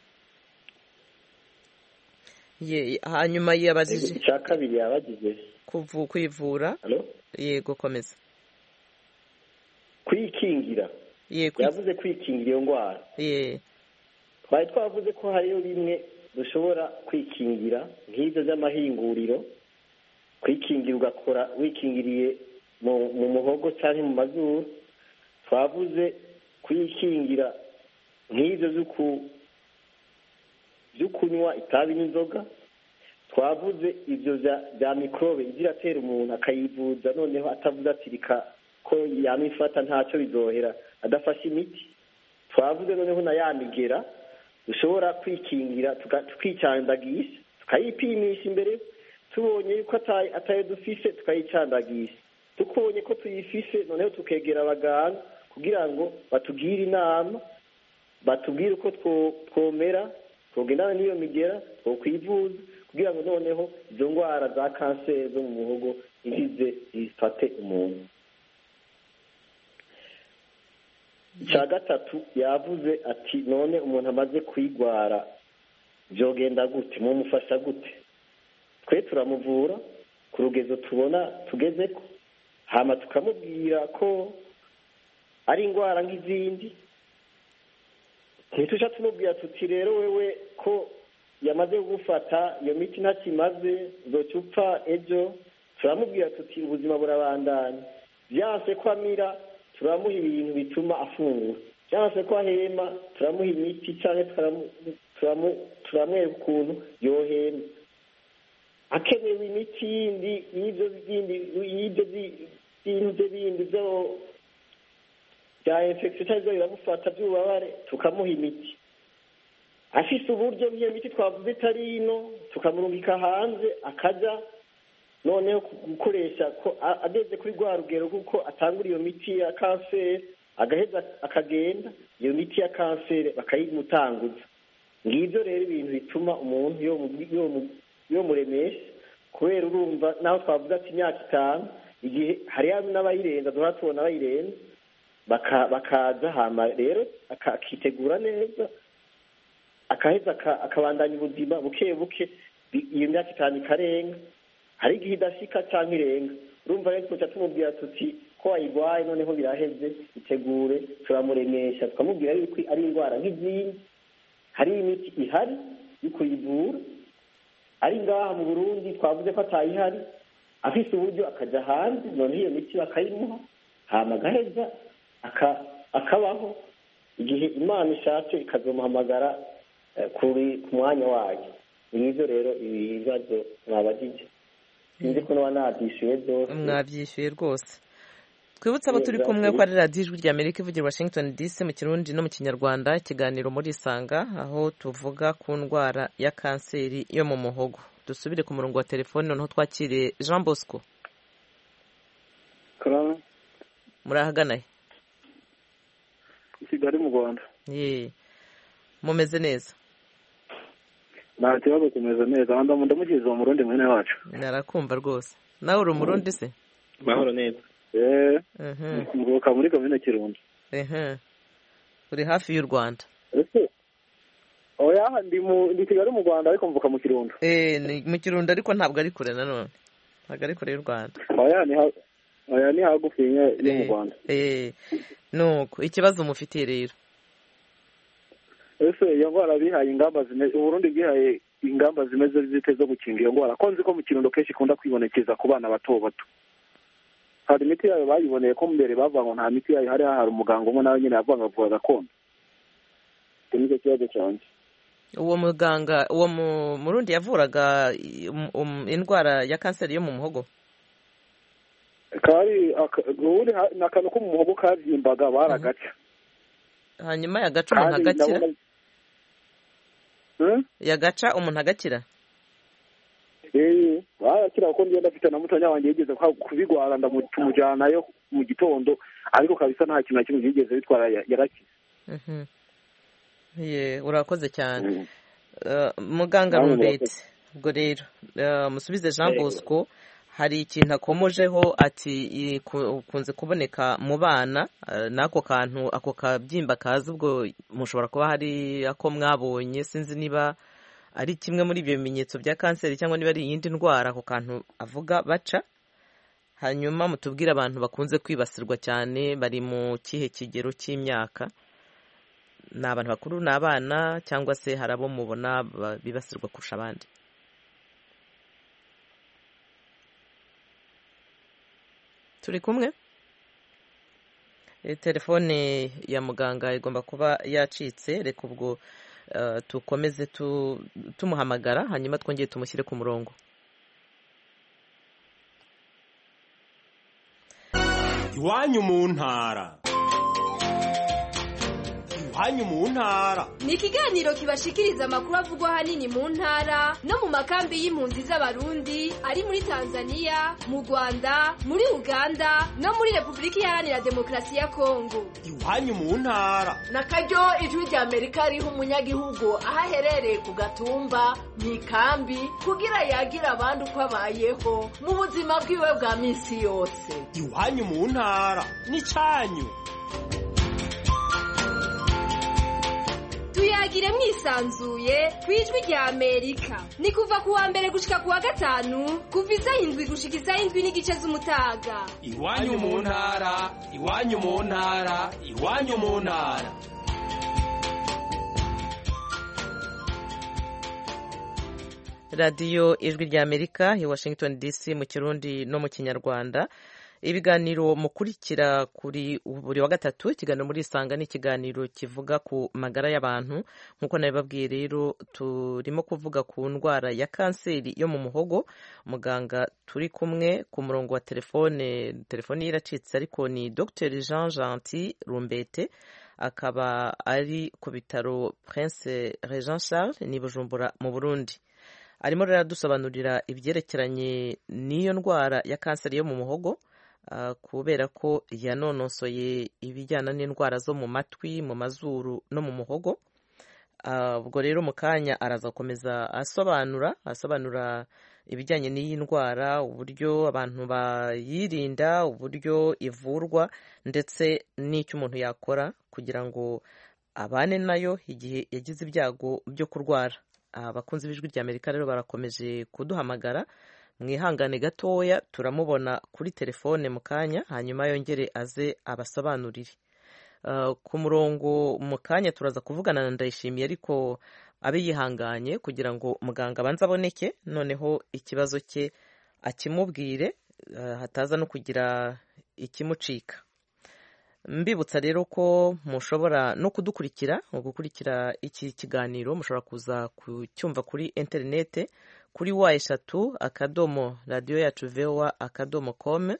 Hanyuma yabajije icya kabiri yabagize kwivura. Yego komeza. Kwikingira. Yavuze kwikingira iyo ndwara. Twari twavuze ko hariyo bimwe dushobora kwikingira nk'ibyo by'amahinguriro, kwikingira ugakora wikingiriye mu muhogo cyangwa mu mazuru. Twavuze kwikingira nk'ibyo byo kunywa itabi n'inzoga. Twavuze ibyo bya mikorobe ziratera umuntu akayivuza, noneho atavuze ati reka ko yamifata ntacyo bizohera adafashe imiti. Twavuze noneho na ya migera dushobora kwikingira, tukicandagisha, tukayipimisha imbere, tubonye yuko atayo dufise tukayicandagisha, tukubonye ko tuyifise noneho tukegera abaganga kugira ngo batugire inama, batubwire uko twomera, twogendana n'iyo migera, twokwivuza kugira ngo noneho izo ndwara za kanseri zo mu muhogo ntizize zifate umuntu. Icya gatatu yavuze ati none umuntu amaze kwigwara byogenda gute, mumufasha gute? twe turamuvura ku rugezo tubona tugezeko, hama tukamubwira ko ari indwara nk'izindi. ntitujya tumubwira tuti rero wewe ko yamaze kugufata iyo miti ntakimaze uzoca upfa ejo. turamubwira tuti ubuzima burabandanya, byanse ko amira turamuha ibintu bituma afungura, byanse ko ahema turamuha imiti cyangwa turamwereka ukuntu yohema. akenewe imiti yindi y'ibyo bindi bya infection cyangwa biramufata by'ububabare tukamuha imiti. afise uburyo bw'iyo miti twavuze itari ino tukamurungika hanze akajya noneho gukoresha ko ageze kuri rwa rugero kuko atangura iyo miti ya kanseri agaheza akagenda iyo miti ya kanseri bakayimutanguza. ngibyo rero ibintu bituma umuntu yo muremesha, kubera urumva naho twavuze ati imyaka 5 igihe hariya n'abayirenza duhora tubona abayirenza bakaza hama rero akitegura neza akaheza akabandanya ubuzima buke buke. iyo myaka 5 ikarenga, hari igihe idashika cyangwa irenga. urumva rero tuca tumubwira tuti ko wayigwaye noneho biraheze itegure, turamuremesha tukamubwira yuko ari indwara nk'izindi, hari imiti ihari yo kuyivura. ari ngaha mu Burundi twavuze ko atayihari, afise uburyo akajya hanze noneho iyo miti bakayimuha hama agaheza akabaho. igihe Imana ishatse ikazomuhamagara ku mwanya wayo. nibyo rero ibibazo mwabagije, sinzi ko nabyishyuye byose. mwabyishyuye rwose. twibutse abo turi kumwe ko ari radiyo ijwi rya Amerika ivugira Washington DC mu Kirundi no mu Kinyarwanda, ikiganiro muri Isanga, aho tuvuga ku ndwara ya kanseri yo mu muhogo. dusubire ku murongo wa telefone noneho twakiriye Jean Bosco. murahagana he? Kigali mu Rwanda. mumeze neza? nta kibazo, tumeze neza. ndamugize uwo Murundi mwene wacu. narakumva rwose. nawe uri Umurundi se? mahoro neza. mvuka muri komine Kirundo. uri hafi y'u Rwanda? oya ndi Kigali mu Rwanda ariko mvuka mu Kirundo. ni mu Kirundo ariko ntabwo ari kure nanone, ntabwo ari kure y'u Rwanda. oya ni hagufi yo mu Rwanda. nuko ikibazo mufitiye rero? ese iyo ndwara bihaye ingamba zimeze, Burundi bwihaye ingamba zimeze zite zo gukinga iyo ndwara? ko nzi ko mu Kirundo kenshi ikunda kwibonekeza ku bana bato bato. hari imiti yayo bayiboneye ko mbere bavuga ngo nta miti yayo, hari umuganga umwe nawe nyine yavuga ngo avura gakondo. icyo nicyo kibazo cyanjye. uwo muganga uwo Murundi yavuraga indwara ya kanseri yo mu muhogo? kari n'akantu ko mu muhogo kabyimbaga baragaca, hanyuma yagaca umuntu agakira. yagaca umuntu agakira? barakira kuko ngenda afite na mutonya wanjye yigeze kubigwara ndamujyanayo mu gitondo, ariko kabisa nta kintu na kimwe yigeze bitwara, yarakize. urakoze cyane. muganga Rubete, ubwo rero musubize Jean Bosco, hari ikintu akomojeho ati ukunze kuboneka mu bana n'ako kantu, ako kabyimba kaza, ubwo mushobora kuba hari ako mwabonye, sinzi niba ari kimwe muri ibyo bimenyetso bya kanseri cyangwa niba ari iyindi ndwara ako kantu avuga baca. hanyuma mutubwire abantu bakunze kwibasirwa cyane bari mu kihe kigero cy'imyaka? ni abantu bakuru, ni abana, cyangwa se hari abo mubona bibasirwa kurusha abandi? turi kumwe? telefone ya muganga igomba kuba yacitse, reka ubwo tukomeze tumuhamagara hanyuma twongere tumushyire ku murongo. iwanyu mu ntara. iwanyu mu ntara ni ikiganiro kibashikiriza amakuru avugwa ahanini mu ntara no mu makambi y'impunzi z'abarundi ari muri Tanzania, mu Rwanda, muri Uganda no muri Repubulika Iharanira Demokarasi ya Kongo. iwanyu mu ntara. na karyo ijwi rya Amerika riha umunyagihugu aho aherereye ku gatumba, mu ikambi, kugira yagira abandi uko abayeho mu buzima bwiwe bwa minsi yose. iwanyu mu ntara n'icyanyu. tuyagi tuyagire mwisanzuye ku ijwi rya Amerika. Ni kuva ku wa mbere gushika ku wa gatanu kuva isaha 7 gushika isaha 7 n'igice z'umutaga. Iwanyu mu ntara, iwanyu mu ntara, iwanyu mu ntara. radiyo ijwi rya Amerika i Washington DC mu Kirundi no mu Kinyarwanda. Ibiganiro mukurikira kuri buri wa gatatu, ikiganiro muri Isanga ni ikiganiro kivuga ku magara y'abantu. Nk'uko nabibabwiye rero, turimo kuvuga ku ndwara ya kanseri yo mu muhogo. Muganga turi kumwe ku murongo wa telefone ye iracitse, ariko ni Dr Jean Gentil Rumbete, akaba ari ku bitaro Prince Regent Charles ni Bujumbura mu Burundi. Arimo rero dusobanurira ibyerekeranye n'iyo ndwara ya kanseri yo mu muhogo, kubera ko yanonosoye ibijyana n'indwara zo mu matwi, mu mazuru no mu muhogo. Ubwo rero mu kanya araza gukomeza asobanura ibijyanye n'iyi ndwara, uburyo abantu bayirinda, uburyo ivurwa, ndetse n'icyo umuntu yakora kugira ngo abane nayo igihe yagize ibyago byo kurwara. Abakunzi b'ijwi rya Amerika rero barakomeje kuduhamagara, mwihangane gatoya turamubona kuri telefone mu kanya, hanyuma yongere aze abasobanurire. Ku murongo mu kanya turaza kuvugana na Ndayishimiye, ariko abe yihanganye kugira ngo muganga abanze aboneke, noneho ikibazo cye akimubwire, hataza no kugira ikimucika. Mbibutsa rero ko mushobora no kudukurikira, gukurikira iki kiganiro mushobora kuza kucyumva kuri interinete kuri wa3 radio yacu voa.com.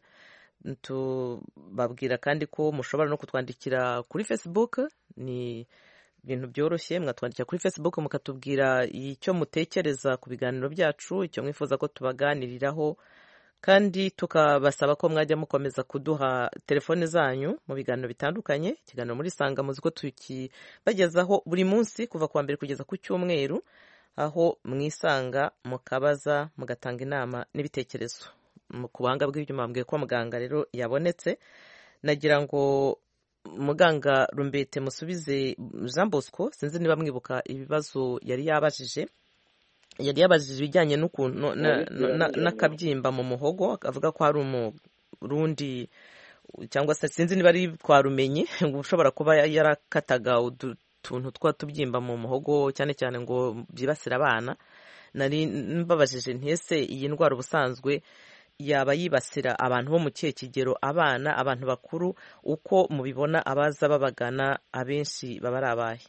Tubabwira kandi ko mushobora no kutwandikira kuri Facebook, ni ibintu byoroshye, mwatwandikira kuri Facebook mukatubwira icyo mutekereza ku biganiro byacu, icyo mwifuza ko tubaganiriraho, kandi tukabasaba ko mwajya mukomeza kuduha telefone zanyu mu biganiro bitandukanye. Ikiganiro muri Isanga muzi ko tukibagezaho buri munsi kuva ku wa mbere kugeza ku cyumweru, aho mwisanga mukabaza mugatanga inama n'ibitekerezo. Ku buhanga bw'ibyuma mbwiye ko muganga rero yabonetse. Nagira ngo muganga Rumbete musubize Jean Bosco, sinzi niba mwibuka ibibazo yari yabajije ibijyanye n'ukuntu n'akabyimba mu muhogo, akavuga ko hari umurundi cyangwa se sinzi niba ari twarumenye ushobora kuba yarakataga utuntu twatubyimba mu muhogo, cyane cyane ngo byibasira abana. Nari mbabajije ntese iyi ndwara ubusanzwe yaba yibasira abantu bo mu kihe kigero, abana, abantu bakuru, uko mubibona abaza babagana abenshi baba ari abahe?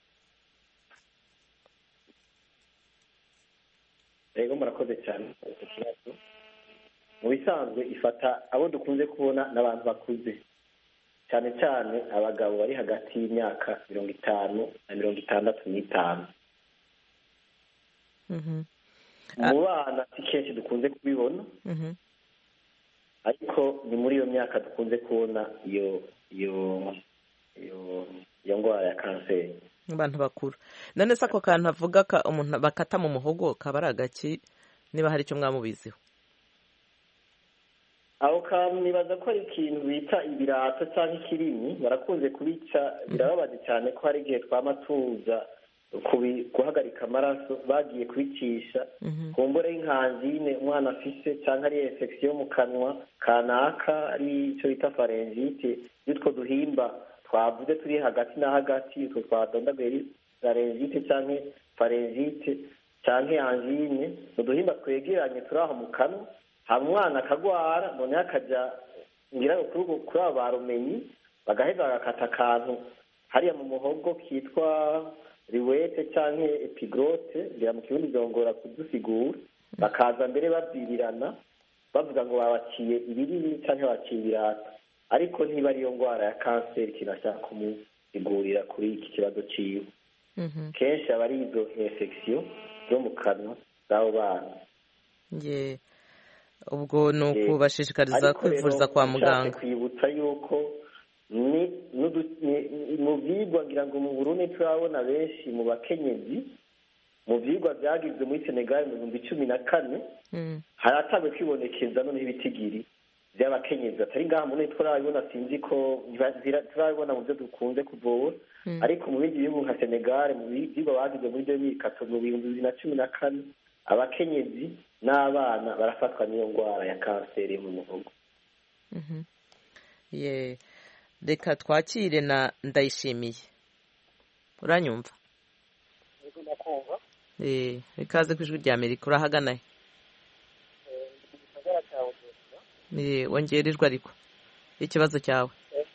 Rego murakoze cyane. Mu bisanzwe ifata abo dukunze kubona n'abantu bakuze, cyane cyane abagabo bari hagati y'imyaka 50 na 65. Mu bana si kenshi dukunze kubibona, ariko ni muri iyo myaka dukunze kubona iyo ndwara ya kanseri. Abantu bakuru. None se ako kantu avuga ka umuntu bakata mu muhogo kaba ari agaki, niba hari icyo mwamubiziho? Aho kantu nibaza ko ari ikintu bita ibirato cyangwa ikirimi, barakunze kubica. Birababaje cyane ko hari igihe twamatuza guhagarika amaraso bagiye kubicisha kumbure y'inkanzine umwana afise, cyangwa ari infection mu kanwa kanaka, ari icyo bita pharyngite, y'utwo duhimba twavuze turi hagati na hagati, utwo twadondaguye pharyngite cyangwa pharyngite cyangwa angine, uduhimba twegeranye turi aho mu kanwa, hama umwana akagwara, noneho akajya ngira kuri abo barumenyi, bagaheza bagakata akantu hariya mu muhogo kitwa riwete cyangwa epigrote, ngira mu kirundi byongora kudusigura, bakaza mbere babyirirana bavuga ngo babaciye ibirimi cyangwa baciye ibirato, ariko ntiba ariyo ndwara ya kanseri kinashaka kumusigurira kuri iki kibazo ciwe. Kenshi aba ari izo infection zo mu kanwa z'abo bana. Ubwo ni ukubashishikariza kwivuriza kwa muganga. Kwibutsa yuko mu byigwa ngira ngo mu Burundi turabona benshi mu bakenyezi, mu byigwa byagizwe muri Senegal mu 2014 haratangwe kwibonekeza noneho ibitigiri by'abakenyezi atari ngaha muri turabibona, sinzi ko turabibona mu byo dukunze kuvura, ariko mu bindi bihugu nka Senegal mu byigwa bagize muri 2014 mu 2014 abakenyezi n'abana barafatwa n'iyo ndwara ya kanseri mu muhogo. Reka twakire na Ndayishimiye. Uranyumva? Yego ndakumva. Ikaze ku ijwi rya Amerika. Urahagana he? Gisagara cyawe. Wongererwa ariko ikibazo cyawe.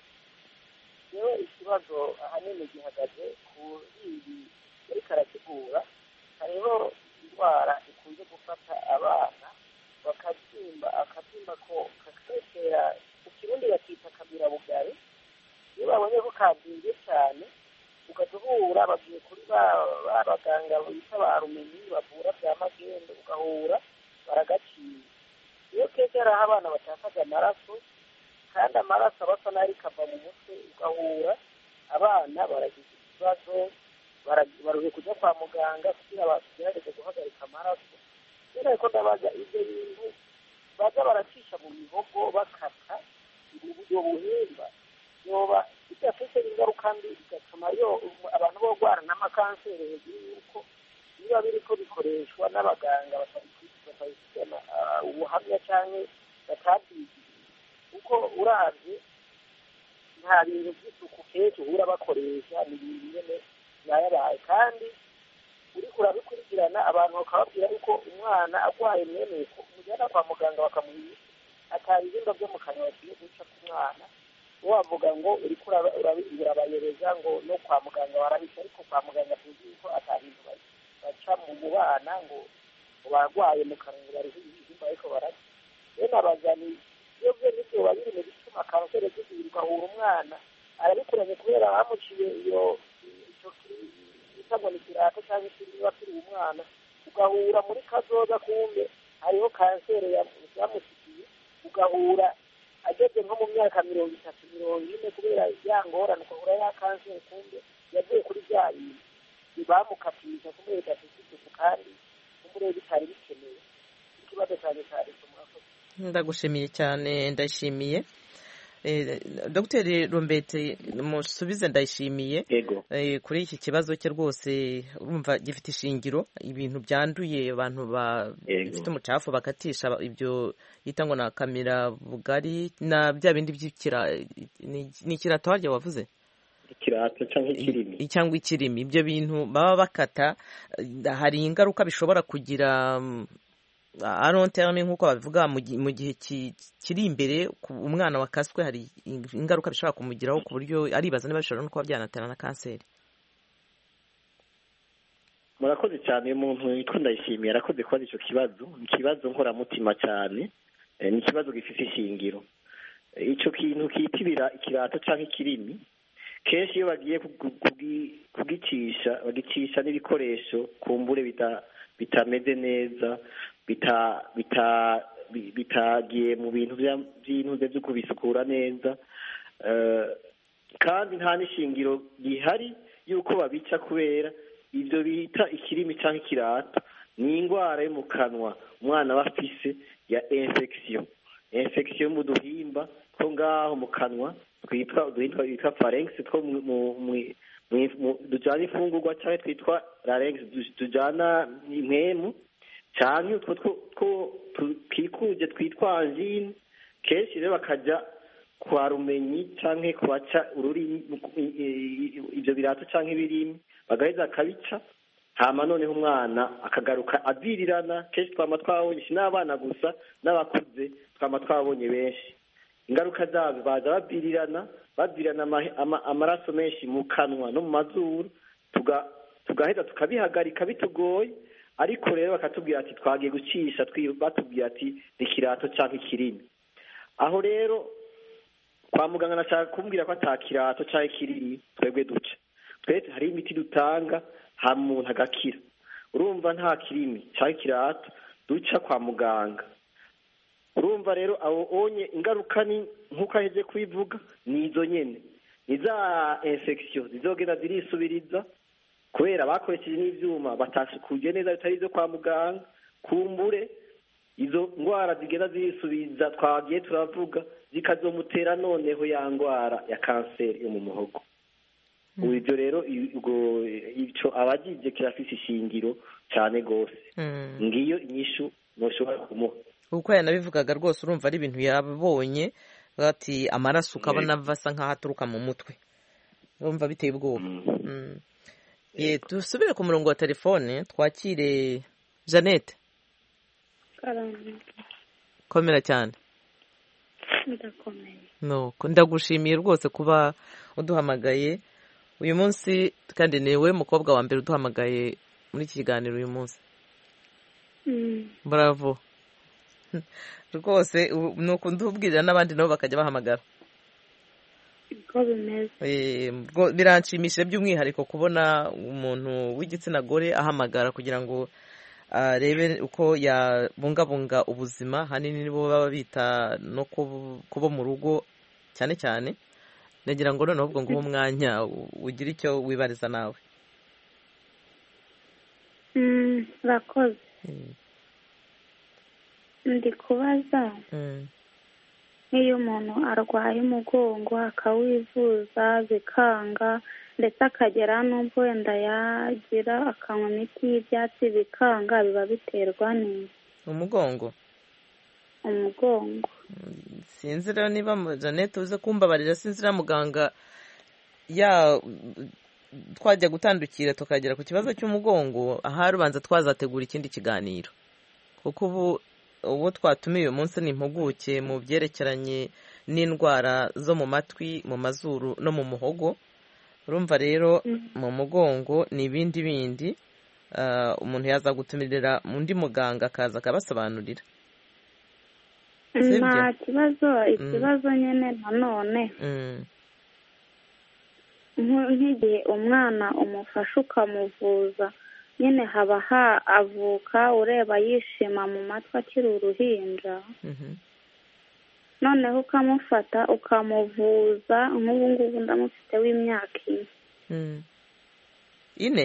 Yewe ikibazo ahanini gihagaze ku ibi ariko arategura, hariho indwara ikunze gufata abana akabyimba ko kakekera ku kirundi bakita kabirabugari. Iyo babonye ko kabyimbye cyane ugaduhura bagiye kuri baganga bita ba rumenyi bavura bya magendo, ugahura baragaciye. Iyo kekera abana batakaza amaraso kandi amaraso abasa n'ari kava mu mutwe, ugahura abana baragize ikibazo, baruhe kujya kwa muganga kugira bagerageze guhagarika amaraso. Rero ko ndabaza ibyo bintu baza baracisha mu mihogo bakata uburyo buhimba yoba bidafite ingaruka mbi bigatuma abantu barwara n'amakanseri, hejuru y'uko biba biriko bikoreshwa n'abaganga batabifitemo ubuhamya cyangwa batabyigiye, kuko uravye nta bintu by'isuku kenshi uhura bakoresha, ni ibintu nyene byayabaye, kandi uriko urabikurikirana abantu bakababwira yuko umwana arwaye mwene uko umujyana kwa muganga bakamuha ataririmba byo mu kanwa bagiye guca ku mwana, wavuga ngo uriko urabayereza ngo no kwa muganga barabica, ariko kwa muganga tuzi yuko atarintu baca mu bana ngo barwaye mu kanwa bariho ibihimba ariko baraca. Rero abazani iyo byo nibyo babiri mu bituma kanseri zigirwa, ahura umwana arabikuranye kubera bamuciye iyo icyo cyangwa ikirato cyangwa ikindi bakiri umwana, ugahura muri kazoza kumbe hariho kanseri yamusigiye, ugahura ageze nko mu myaka 30 40 kubera yangorana, ugahura ya kanseri kumbe yavuye kuri bya bintu bibamukatisha kumbe bidafite isuku kandi kumbe bitari bikenewe. Ikibazo cyane cyane ndagushimiye cyane. Ndashimiye Dr. Rumbete, musubize Ndayishimiye kuri iki kibazo cye. Rwose urumva gifite ishingiro, ibintu byanduye abantu bafite umucafu bakatisha ibyo yita ngo na kamira bugari na bya bindi ni ikirato harya wavuze, ikirato cyangwa ikirimi, ibyo bintu baba bakata hari ingaruka bishobora kugira aronterne nk'uko babivuga mu gihe kiri imbere. Umwana wakaswe hari ingaruka bishobora kumugiraho ku buryo aribaza niba bishobora no kuba byanatera na kanseri. Murakoze cyane. Umuntu witwa Ndayishimiye arakoze kubaza icyo kibazo. Ni ikibazo nkoramutima cyane, ni ikibazo gifite ishingiro. Icyo kintu kitibira ikirato cyangwa ikirimi, kenshi iyo bagiye kugicisha bagicisha n'ibikoresho kumbure bitameze neza, bitagiye mu bintu by'intuze byo kubisukura neza, kandi nta n'ishingiro gihari y'uko babica, kubera ibyo bita ikirimi cyangwa ikirato ni indwara yo mu kanwa umwana aba afise ya infection mu duhimba two ngaho mu kanwa twitwa pharynx, two tujyana imfungurwa cyangwa twitwa larynx tujyana impwemu, cyangwa utwo twikuje twitwa angine. Kenshi rero bakajya kwa rumenyi cyangwa kubaca ururimi ibyo birato cyangwa ibirimi, bagaheza akabica, hama noneho umwana akagaruka avirirana. Kenshi twama twabonye, si n'abana gusa n'abakuze twama twabonye benshi ingaruka zabo, baza bavirirana amaraso menshi mu kanwa no mu mazuru, tugaheza tukabihagarika bitugoye, ariko rero bakatubwira ati twagiye gucisha, batubwira ati ni ikirato cyangwa ikirimi. Aho rero kwa muganga nashaka kumbwira ko atakirato cyangwa ikirimi twebwe duca. Twese hari imiti dutanga hama umuntu agakira. Urumva nta kirimi cyangwa ikirato duca kwa muganga. Urumva rero abo onye ingaruka ni nk'uko aheje kubivuga, ni izo nyene, ni za infection zizogenda zirisubiriza kubera bakoresheje n'ivyuma batasukuye neza bitari byo kwa muganga, kumbure izo ndwara zigenda zisubiza twagiye turavuga zikazomutera noneho ya ndwara ya kanseri yo mu muhogo. Ibyo rero icyo abagije kirafise ishingiro cyane rwose. Ngiyo inyishu ntushobora kumuha. Uko yanabivugaga rwose urumva ari ibintu yabonye ati amaraso ukabona asa nk'aho aturuka mu mutwe. Urumva biteye ubwoba. Dusubire ku murongo wa telefone twakire Jeannette. Komera cyane. Ndagushimiye rwose kuba uduhamagaye uyu munsi kandi niwe mukobwa wa mbere uduhamagaye muri iki kiganiro uyu munsi. Bravo rwose nuko ndubwirira n'abandi nabo bakajya bahamagara. Biranshimishije by'umwihariko kubona umuntu w'igitsina gore ahamagara kugira ngo arebe uko yabungabunga ubuzima. Hanini nibo baba bita no kuba mu rugo cyane cyane. Nagira ngo noneho ubwo nguwo umwanya ugira icyo wibariza nawe. Urakoze. Ndi kubaza nk'iyo umuntu arwaye umugongo akawivuza bikanga ndetse akagera n'ubwo wenda yagira akanywa imiti y'ibyatsi bikanga, biba biterwa n'iki? Umugongo sinzi rero niba Jeannette uze kumbabarira, sinzi na muganga twajya gutandukira tukagera ku kibazo cy'umugongo, ahari ubanza twazategura ikindi kiganiro kuko ubu twatumiye uyu munsi ni impuguke mu byerekeranye n'indwara zo mu matwi, mu mazuru no mu muhogo. Urumva rero mu mugongo ni ibindi bindi umuntu yaza gutumirira undi muganga akaza akabasobanurira. Nta kibazo, ikibazo nyine nanone nk'igihe umwana umufasha ukamuvuza nyine haba avuka ureba yishima mu matwi akiri uruhinja, noneho ukamufata ukamuvuza nk'ubu ngubu ndamufite w'imyaka 4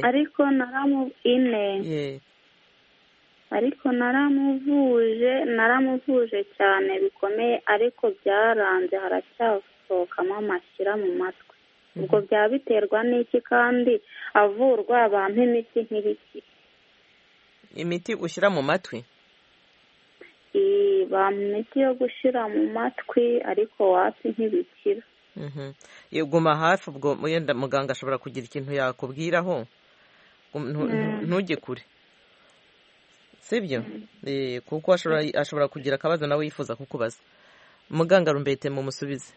ariko naramuvuje cyane bikomeye, ariko byaranze haracyasohokamo amashyira mu matwi. Ubwo byaba biterwa n'iki kandi avurwa bampa imiti nk'ibiki? Imiti ushyira mu matwi? Bampa imiti yo gushyira mu matwi ariko watsi ntibikira. Guma hafi ubwo wenda muganga ashobora kugira ikintu yakubwiraho, ntujye kure, sibyo? Kuko ashobora kugira akabazo nawe yifuza kukubaza. Muganga Rumbete mumusubize.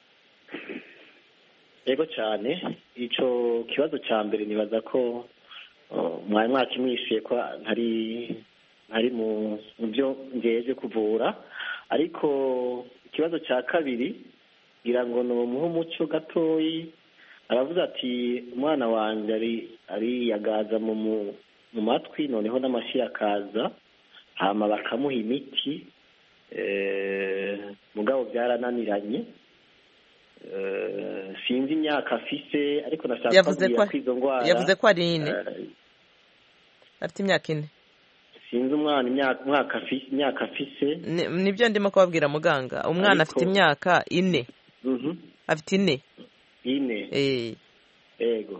Yego cyane, icyo kibazo cya mbere nibaza ko mwari mwakimwishuye ko ntari mu byo ngeje kuvura, ariko ikibazo cya kabiri ngira ngo nomuhe umuco gatoyi. Aravuze ati umwana wanjye ariyagaza mu matwi, noneho n'amashyira akaza, hama bakamuha imiti mugabo byarananiranye. Sinzi imyaka afise ariko nashaka kugira kwizo ngwara. Yavuze ko ari 4 afite imyaka 4. Sinzi umwana imyaka afise. Nibyo ndimo kubabwira muganga, umwana afite imyaka 4. Afite 4. Yego.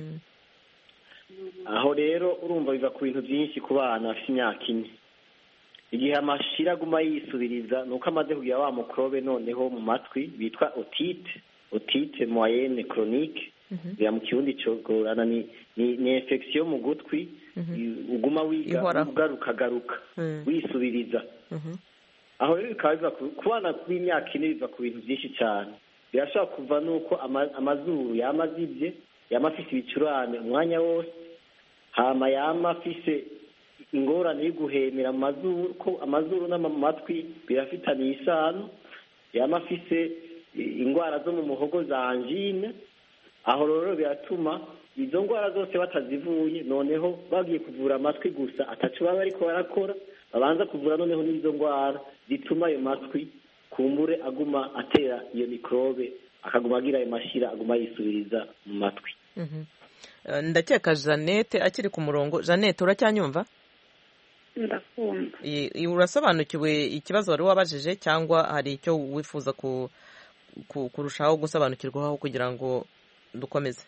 Aho rero urumva biva ku bintu byinshi ku bana bafite imyaka 4. Igihe amashira aguma yisubiriza nuko amaze kugira wa mukrobe noneho mu matwi bitwa otite moyenne chronique, ya mu kirundi cyogorana ni infection mu gutwi, uguma ugaruka wisubiriza. Aho rero bikaza ku bana b'imyaka 4 biva ku bintu byinshi cyane. Birashobora kuva nuko amazuru yamazibye, yamafise ibicurane umwanya wose, hama yamafise ingorane yo guhemera amazuru, ko amazuru n'amatwi birafitanye isano, yamafise indwara zo mu muhogo za angine. Aho rero biratuma izo ndwara zose batazivuye, noneho bagiye kuvura amatwi gusa atacu baba ariko barakora, babanza kuvura noneho n'izo ndwara zituma ayo matwi kumbure aguma atera iyo mikrobe, akaguma agira ayo mashyira aguma yisubiriza mu matwi. Ndakeka Jeannette akiri ku murongo. Jeannette uracyanyumva? ndakumva. Urasobanukiwe ikibazo wari wabajije cyangwa hari icyo wifuza kurushaho gusobanukirwaho kugira ngo dukomeze?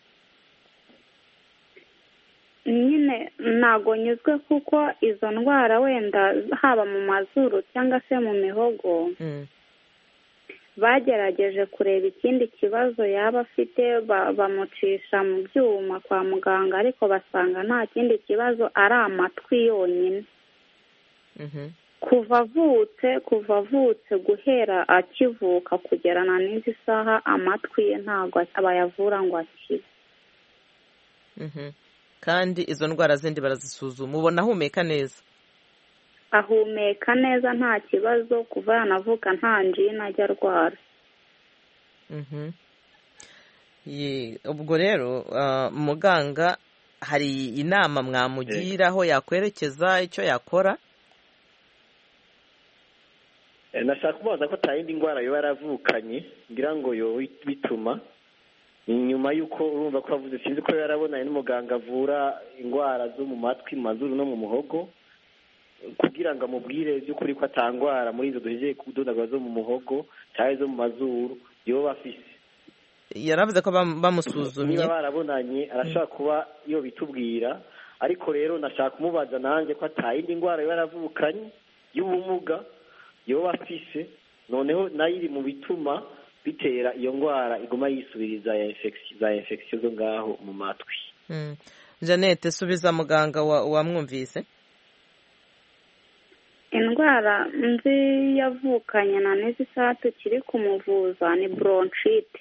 Nyine ntago nyuzwe kuko izo ndwara wenda haba mu mazuru cyangwa se mu mihogo bagerageje kureba ikindi kibazo yaba afite bamucisha mu byuma kwa muganga ariko basanga nta kindi kibazo ari amatwi yonyine. kuva avutse guhera akivuka kugerana n'izi saha amatwi ye ntabwo bayavura ngo akire. kandi izo ndwara zindi barazisuzuma ubona ahumeka neza? Ahumeka neza nta kibazo, kuva yanavuka nta njina ajya arwara. ubwo rero muganga hari inama mwamugira aho yakwerekeza icyo yakora? nashaka kumubaza ko atayindi ndwara yoba yaravukanye ngira ngo yo bituma nyuma y'uko urumva ko avuze sinzi ko yarabonanye n'umuganga avura indwara zo mu matwi, mu mazuru no mu muhogo, kugira ngo amubwire by'ukuri ko atangwara muri izo duhejeje kudodagura zo mu muhogo cyangwa zo mu mazuru yoba afise. Yaravuze ko bamusuzumye niba barabonanye arashaka kuba yo bitubwira, ariko rero nashaka kumubaza nanjye ko atayindi ndwara yoba yaravukanye y'ubumuga yoba afise, noneho nayo iri mu bituma bitera iyo ndwara iguma yisubiriza za infection zo ngaho mu matwi. Jeannette, subiza muganga wamwumvise. Indwara nzi yavukanye na n'izi saha tukiri kumuvuza ni bronchite.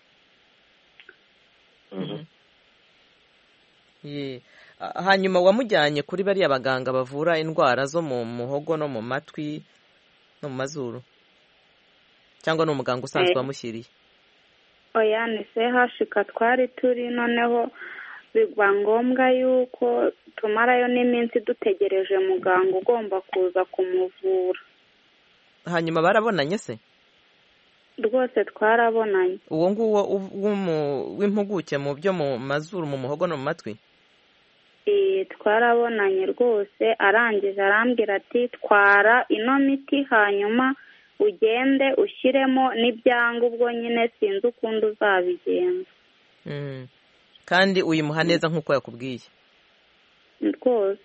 hanyuma wamujyanye kuri bariya baganga bavura indwara zo mu muhogo no mu matwi no mu mazuru, cyangwa ni umuganga usanzwe wamushyiriye? Oya, ni sehashika twari turi, noneho biba ngombwa yuko tumarayo n'iminsi dutegereje muganga ugomba kuza kumuvura. Hanyuma barabonanye se? Rwose twarabonanye. Uwo nguwo w'impuguke mu byo mu mazuru, mu muhogo no mu matwi? Twarabonanye rwose, arangije arambwira ati twara ino miti hanyuma ugende ushyiremo n'ibyanga, ubwo nyine sinzi ukundi uzabigenza. Kandi uyimuha neza nk'uko yakubwiye? Rwose.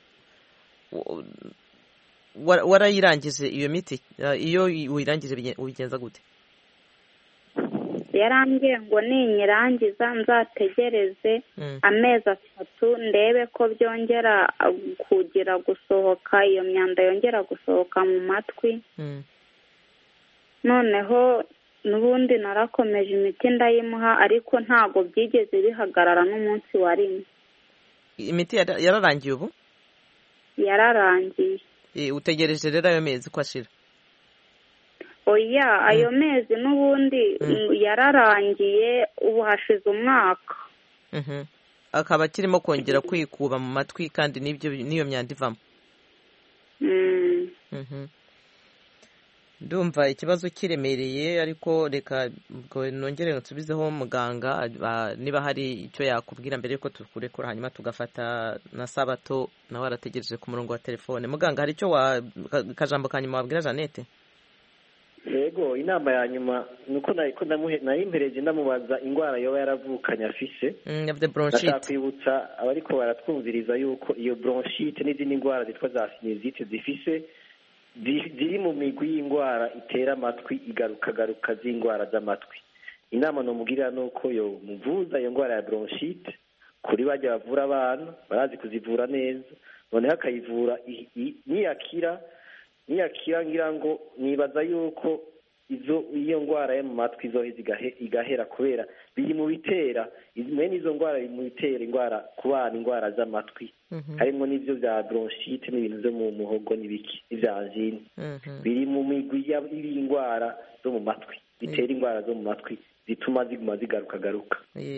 Warayirangije iyo miti? Iyo uyirangije ubigenza gute? Yarambwiye ngo ninyirangiza nzategereze amezi 3 ndebe ko byongera kugira gusohoka, iyo myanda yongera gusohoka mu matwi. Noneho n'ubundi narakomeje imiti ndayimuha, ariko ntago byigeze bihagarara n'umunsi wa rimwe. Imiti yararangiye ubu? Yararangiye. Utegereje rero ayo mezi ko ashira? Oya, ayo mezi n'ubundi yararangiye, ubu hashize umwaka. Akaba kirimo kongera kwikuba mu matwi kandi n'iyo myanda ivamo. Ndumva ikibazo kiremereye, ariko reka nongere nsubizeho muganga niba hari icyo yakubwira mbere yuko tukurekura, hanyuma tugafata na Sabato nawe arategereje ku murongo wa telefone. Muganga, hari icyo kajambo ka nyuma wabwira Jeannette? Yego, inama ya nyuma nuko nari impereje ndamubaza indwara yoba yaravukanye afise. Ndashaka kwibutsa abariko baratwumviriza yuko iyo bronchite n'izindi ndwara zitwa za sinusite zifise ziri mu migwi y'indwara itera amatwi igaruka z'indwara z'amatwi. Inama nomugirira nuko yo muvuza iyo ndwara ya bronchite kuri bajya bavura abana barazi kuzivura neza, noneho akayivura niyakira ngira ngo nibaza yuko iyo ndwara yo mu matwi izoheza igahera, kubera biri mu bitera mwene izo ndwara, biri mu bitera indwara ku bana, indwara z'amatwi harimo n'ibyo bya bronchite n'ibintu byo mu muhogo n'ibiki ibya angine, biri mu migwi y'indwara zo mu matwi bitera indwara zo mu matwi zituma ziguma zigaruka.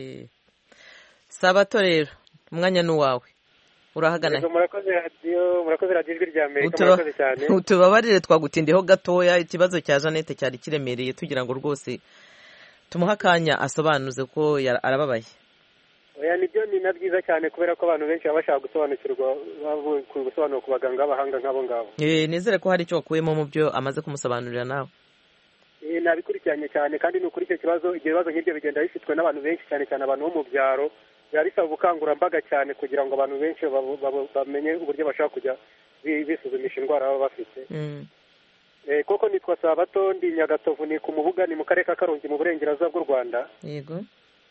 Sabato rero umwanya ni uwawe, urahagana. Murakoze radiyo ijwi rya Amerika, murakoze cyane. Utubabarire twagutindeho gatoya, ikibazo cya Jeannette cyari kiremereye, tugira ngo rwose tumuhe akanya asobanuze ko arababaye. oya nibyo ni na byiza cyane kubera ko abantu benshi baba bashaka gusobanukirwa gusobanura ku baganga b'abahanga nk'abo ngabo. Nizere ko hari icyo wakuyemo mu byo amaze kumusobanurira nawe. Nabikurikiranye cyane kandi ni ukuri icyo kibazo ibyo bibazo nk'ibyo bigenda bifitwe n'abantu benshi cyane cyane abantu bo mu byaro, biba bisaba ubukangurambaga cyane kugira ngo abantu benshi bamenye uburyo bashaka kujya bisuzumisha indwara baba bafite. Koko nitwa Sabato ndi Nyagatovu ni ku Mubuga ni mu karere ka Karongi mu burengerazuba bw'u Rwanda. Yego.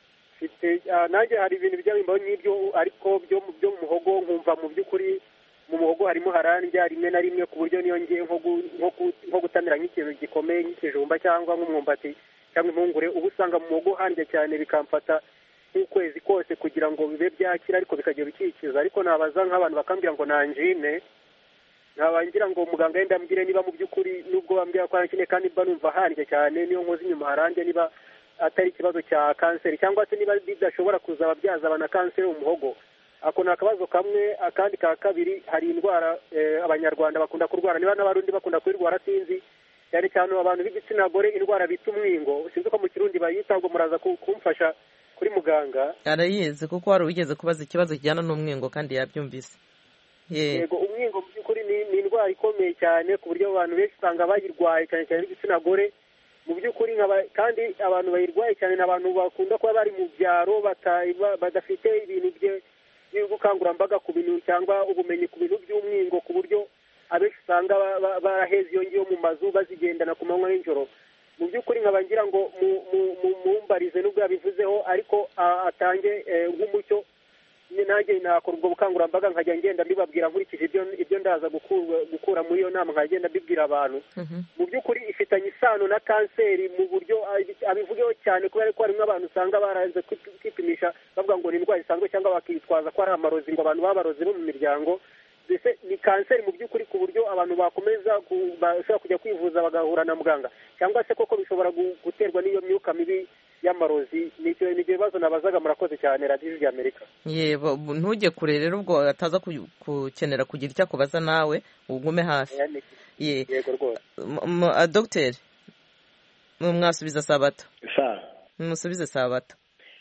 Nanjye hari ibintu by'abimbaho n'ibyo ariko byo mu muhogo nkumva mu by'ukuri mu muhogo harimo harandya rimwe na rimwe ku buryo niyo ngiye nko gutamira nk'ikintu gikomeye nk'ikijumba cyangwa nk'umwumbati cyangwa impungure uba usanga mu muhogo handya cyane bikamfata nk'ukwezi kose kugira ngo bibe byakira ariko bikajya bikikiza ariko nabaza nk'abantu bakambwira ngo nanjine nkabangira ngo muganga yenda ambwire niba mu by'ukuri nubwo bambwira ko nanjine kandi mba numva handya cyane niyo nkoze inyuma harandya niba atari ikibazo cya kanseri cyangwa se niba bidashobora kuzaba byazaba na kanseri mu muhogo. Ako ni akabazo kamwe. Akandi ka kabiri hari indwara abanyarwanda bakunda kurwara niba n'abarundi bakunda kuyirwara sinzi cyane cyane abantu b'igitsina gore indwara bita umwingo sinzi ko mu Kirundi bayita ngo muraza kumfasha kuri muganga. Arayizi kuko wari wigeze kubaza ikibazo kijyana n'umwingo kandi yabyumvise. Yego umwingo mu by'ukuri ni indwara ikomeye cyane ku buryo abantu benshi usanga bayirwaye cyane cyane b'igitsina gore mu by'ukuri kandi abantu bayirwaye cyane ni abantu bakunda kuba bari mu byaro badafite ibintu by'ubukangurambaga ku bintu cyangwa ubumenyi ku bintu by'umwingo ku buryo abenshi usanga baraheze iyo ngiyo mu mazu bazigendana ku manywa n'ijoro. Mu by'ukuri nkabangira ngo mumbarize n'ubwo yabivuzeho ariko atange nk'umucyo nanjye nakora ubwo bukangurambaga nkajya ngenda mbibabwira nkurikije ibyo ndaza gukura muri iyo nama nkagenda mbibwira abantu. Mu by'ukuri ifitanye isano na kanseri mu buryo abivugeho cyane kubera ko harimo abantu usanga baranze kwipimisha bavuga ngo ni indwara isanzwe cyangwa bakitwaza ko ari amarozi ngo abantu babarozi bo mu miryango. Mbese ni kanseri mu by'ukuri ku buryo abantu bakomeza bashobora kujya kwivuza bagahura na muganga cyangwa se koko bishobora guterwa n'iyo myuka mibi y'amarozi. Ni ibyo bibazo nabazaga. Murakoze cyane radiyo y'Amerika. Yego ntujye kure rero ubwo ataza gukenera kugira icyo akubaza nawe ugume hafi. Yego rwose. Dogiteri mwasubiza Sabato. Musubize Sabato.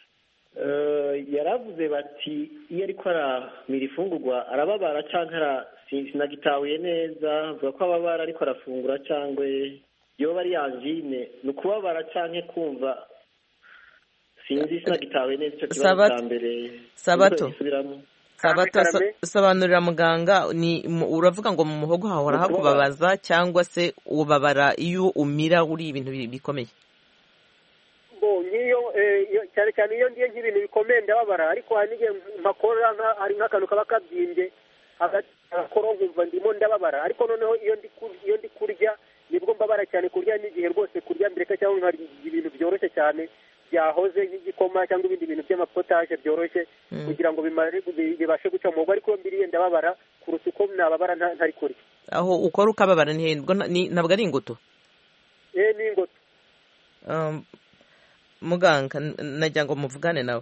Yaravuze bati iyo ariko aramira ifungurwa arababara cyangwa sinagitahuye neza avuga ko ababara ariko arafungura cyangwa yoba ari angine ni ukubabara cyangwa kumva sinzi sinagitahuye neza icyo kibazo cya mbere. Sabato sobanurira muganga uravuga ngo mu muhogo hahora hakubabaza cyangwa se ubabara iyo umira uri ibintu bikomeye? Nk'iyo cyane cyane iyo ngiye nk'ibintu bikomeye ndababara ariko hari n'igihe mpakora hari nk'akantu kaba kabyimbye agakoro nkumva ndimo ndababara ariko noneho iyo ndi kurya nibwo mbabara cyane kurya n'igihe rwose kurya mbere cyangwa hari ibintu byoroshye cyane byahoze nk'igikoma cyangwa ibindi bintu by'amapotaje byoroshye kugira ngo bibashe guca mu muhogo ariko mbiriye ndababara kuruta uko nababara ntari kurya. Aho ukora ukababara ntabwo ari ingutu? Ni ingutu. Muganga najya ngo muvugane nawe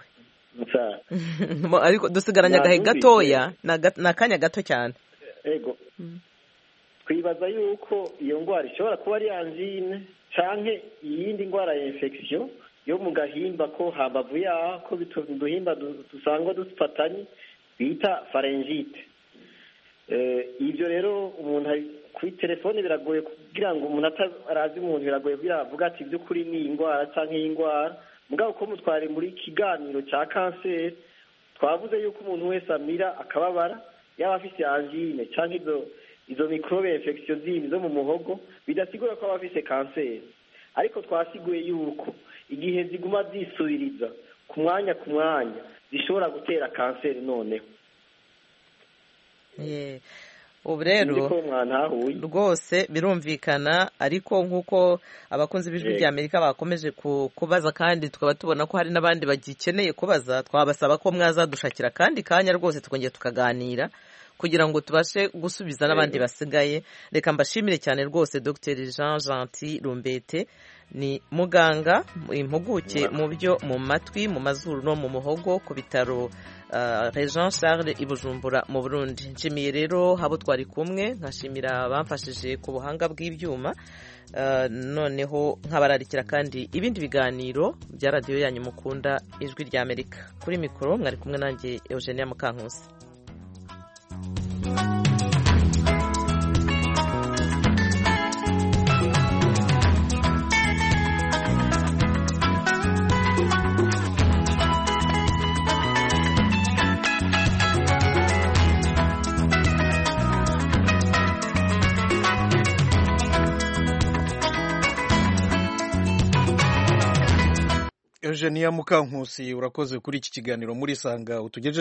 ariko dusigaranye agahe gatoya ni akanya gato cyane. Yego twibaza yuko iyo ndwara ishobora kuba ari angine cyangwa iyindi ndwara ya infection yo mu gahimba ko hambavu yaho ko uduhimba dusangwa dufatanye bita pharyngite. Ibyo rero umuntu kuri telefone biragoye kugira ngo umuntu atarazi umuntu biragoye kugira avuga ati by'ukuri ni indwara cyangwa iyi ndwara mugabo ko mutware muri kiganiro cya kanseri twavuze yuko umuntu wese amira akababara yaba afite angine cyangwa izo microbe infection zindi zo mu muhogo bidasigura ko aba afite kanseri ariko twasiguye yuko igihe ziguma zisubiriza ku mwanya zishobora gutera kanseri. Noneho ubu rero rwose birumvikana ariko nk'uko abakunzi b'ijwi ry'Amerika bakomeje kubaza kandi tukaba tubona ko hari n'abandi bagikeneye kubaza twabasaba ko mwazadushakira kandi kanya rwose tukongera tukaganira kugira ngo tubashe gusubiza n'abandi basigaye. Reka mbashimire cyane rwose Dr Jean Gentil Rumbete ni muganga impuguke mu byo mu matwi mu mazuru no mu muhogo ku bitaro Jean Charles i Bujumbura mu Burundi. Nshimiye rero abo twari kumwe, nkashimira abamfashije ku buhanga bw'ibyuma, noneho nkabararikira kandi ibindi biganiro bya radiyo yanyu mukunda Ijwi rya Amerika. Kuri mikoro mwari kumwe nanjye Eugenia Mukankusi. Eugenia Mukankusi, urakoze kuri iki kiganiro muri Sanga utugejeje.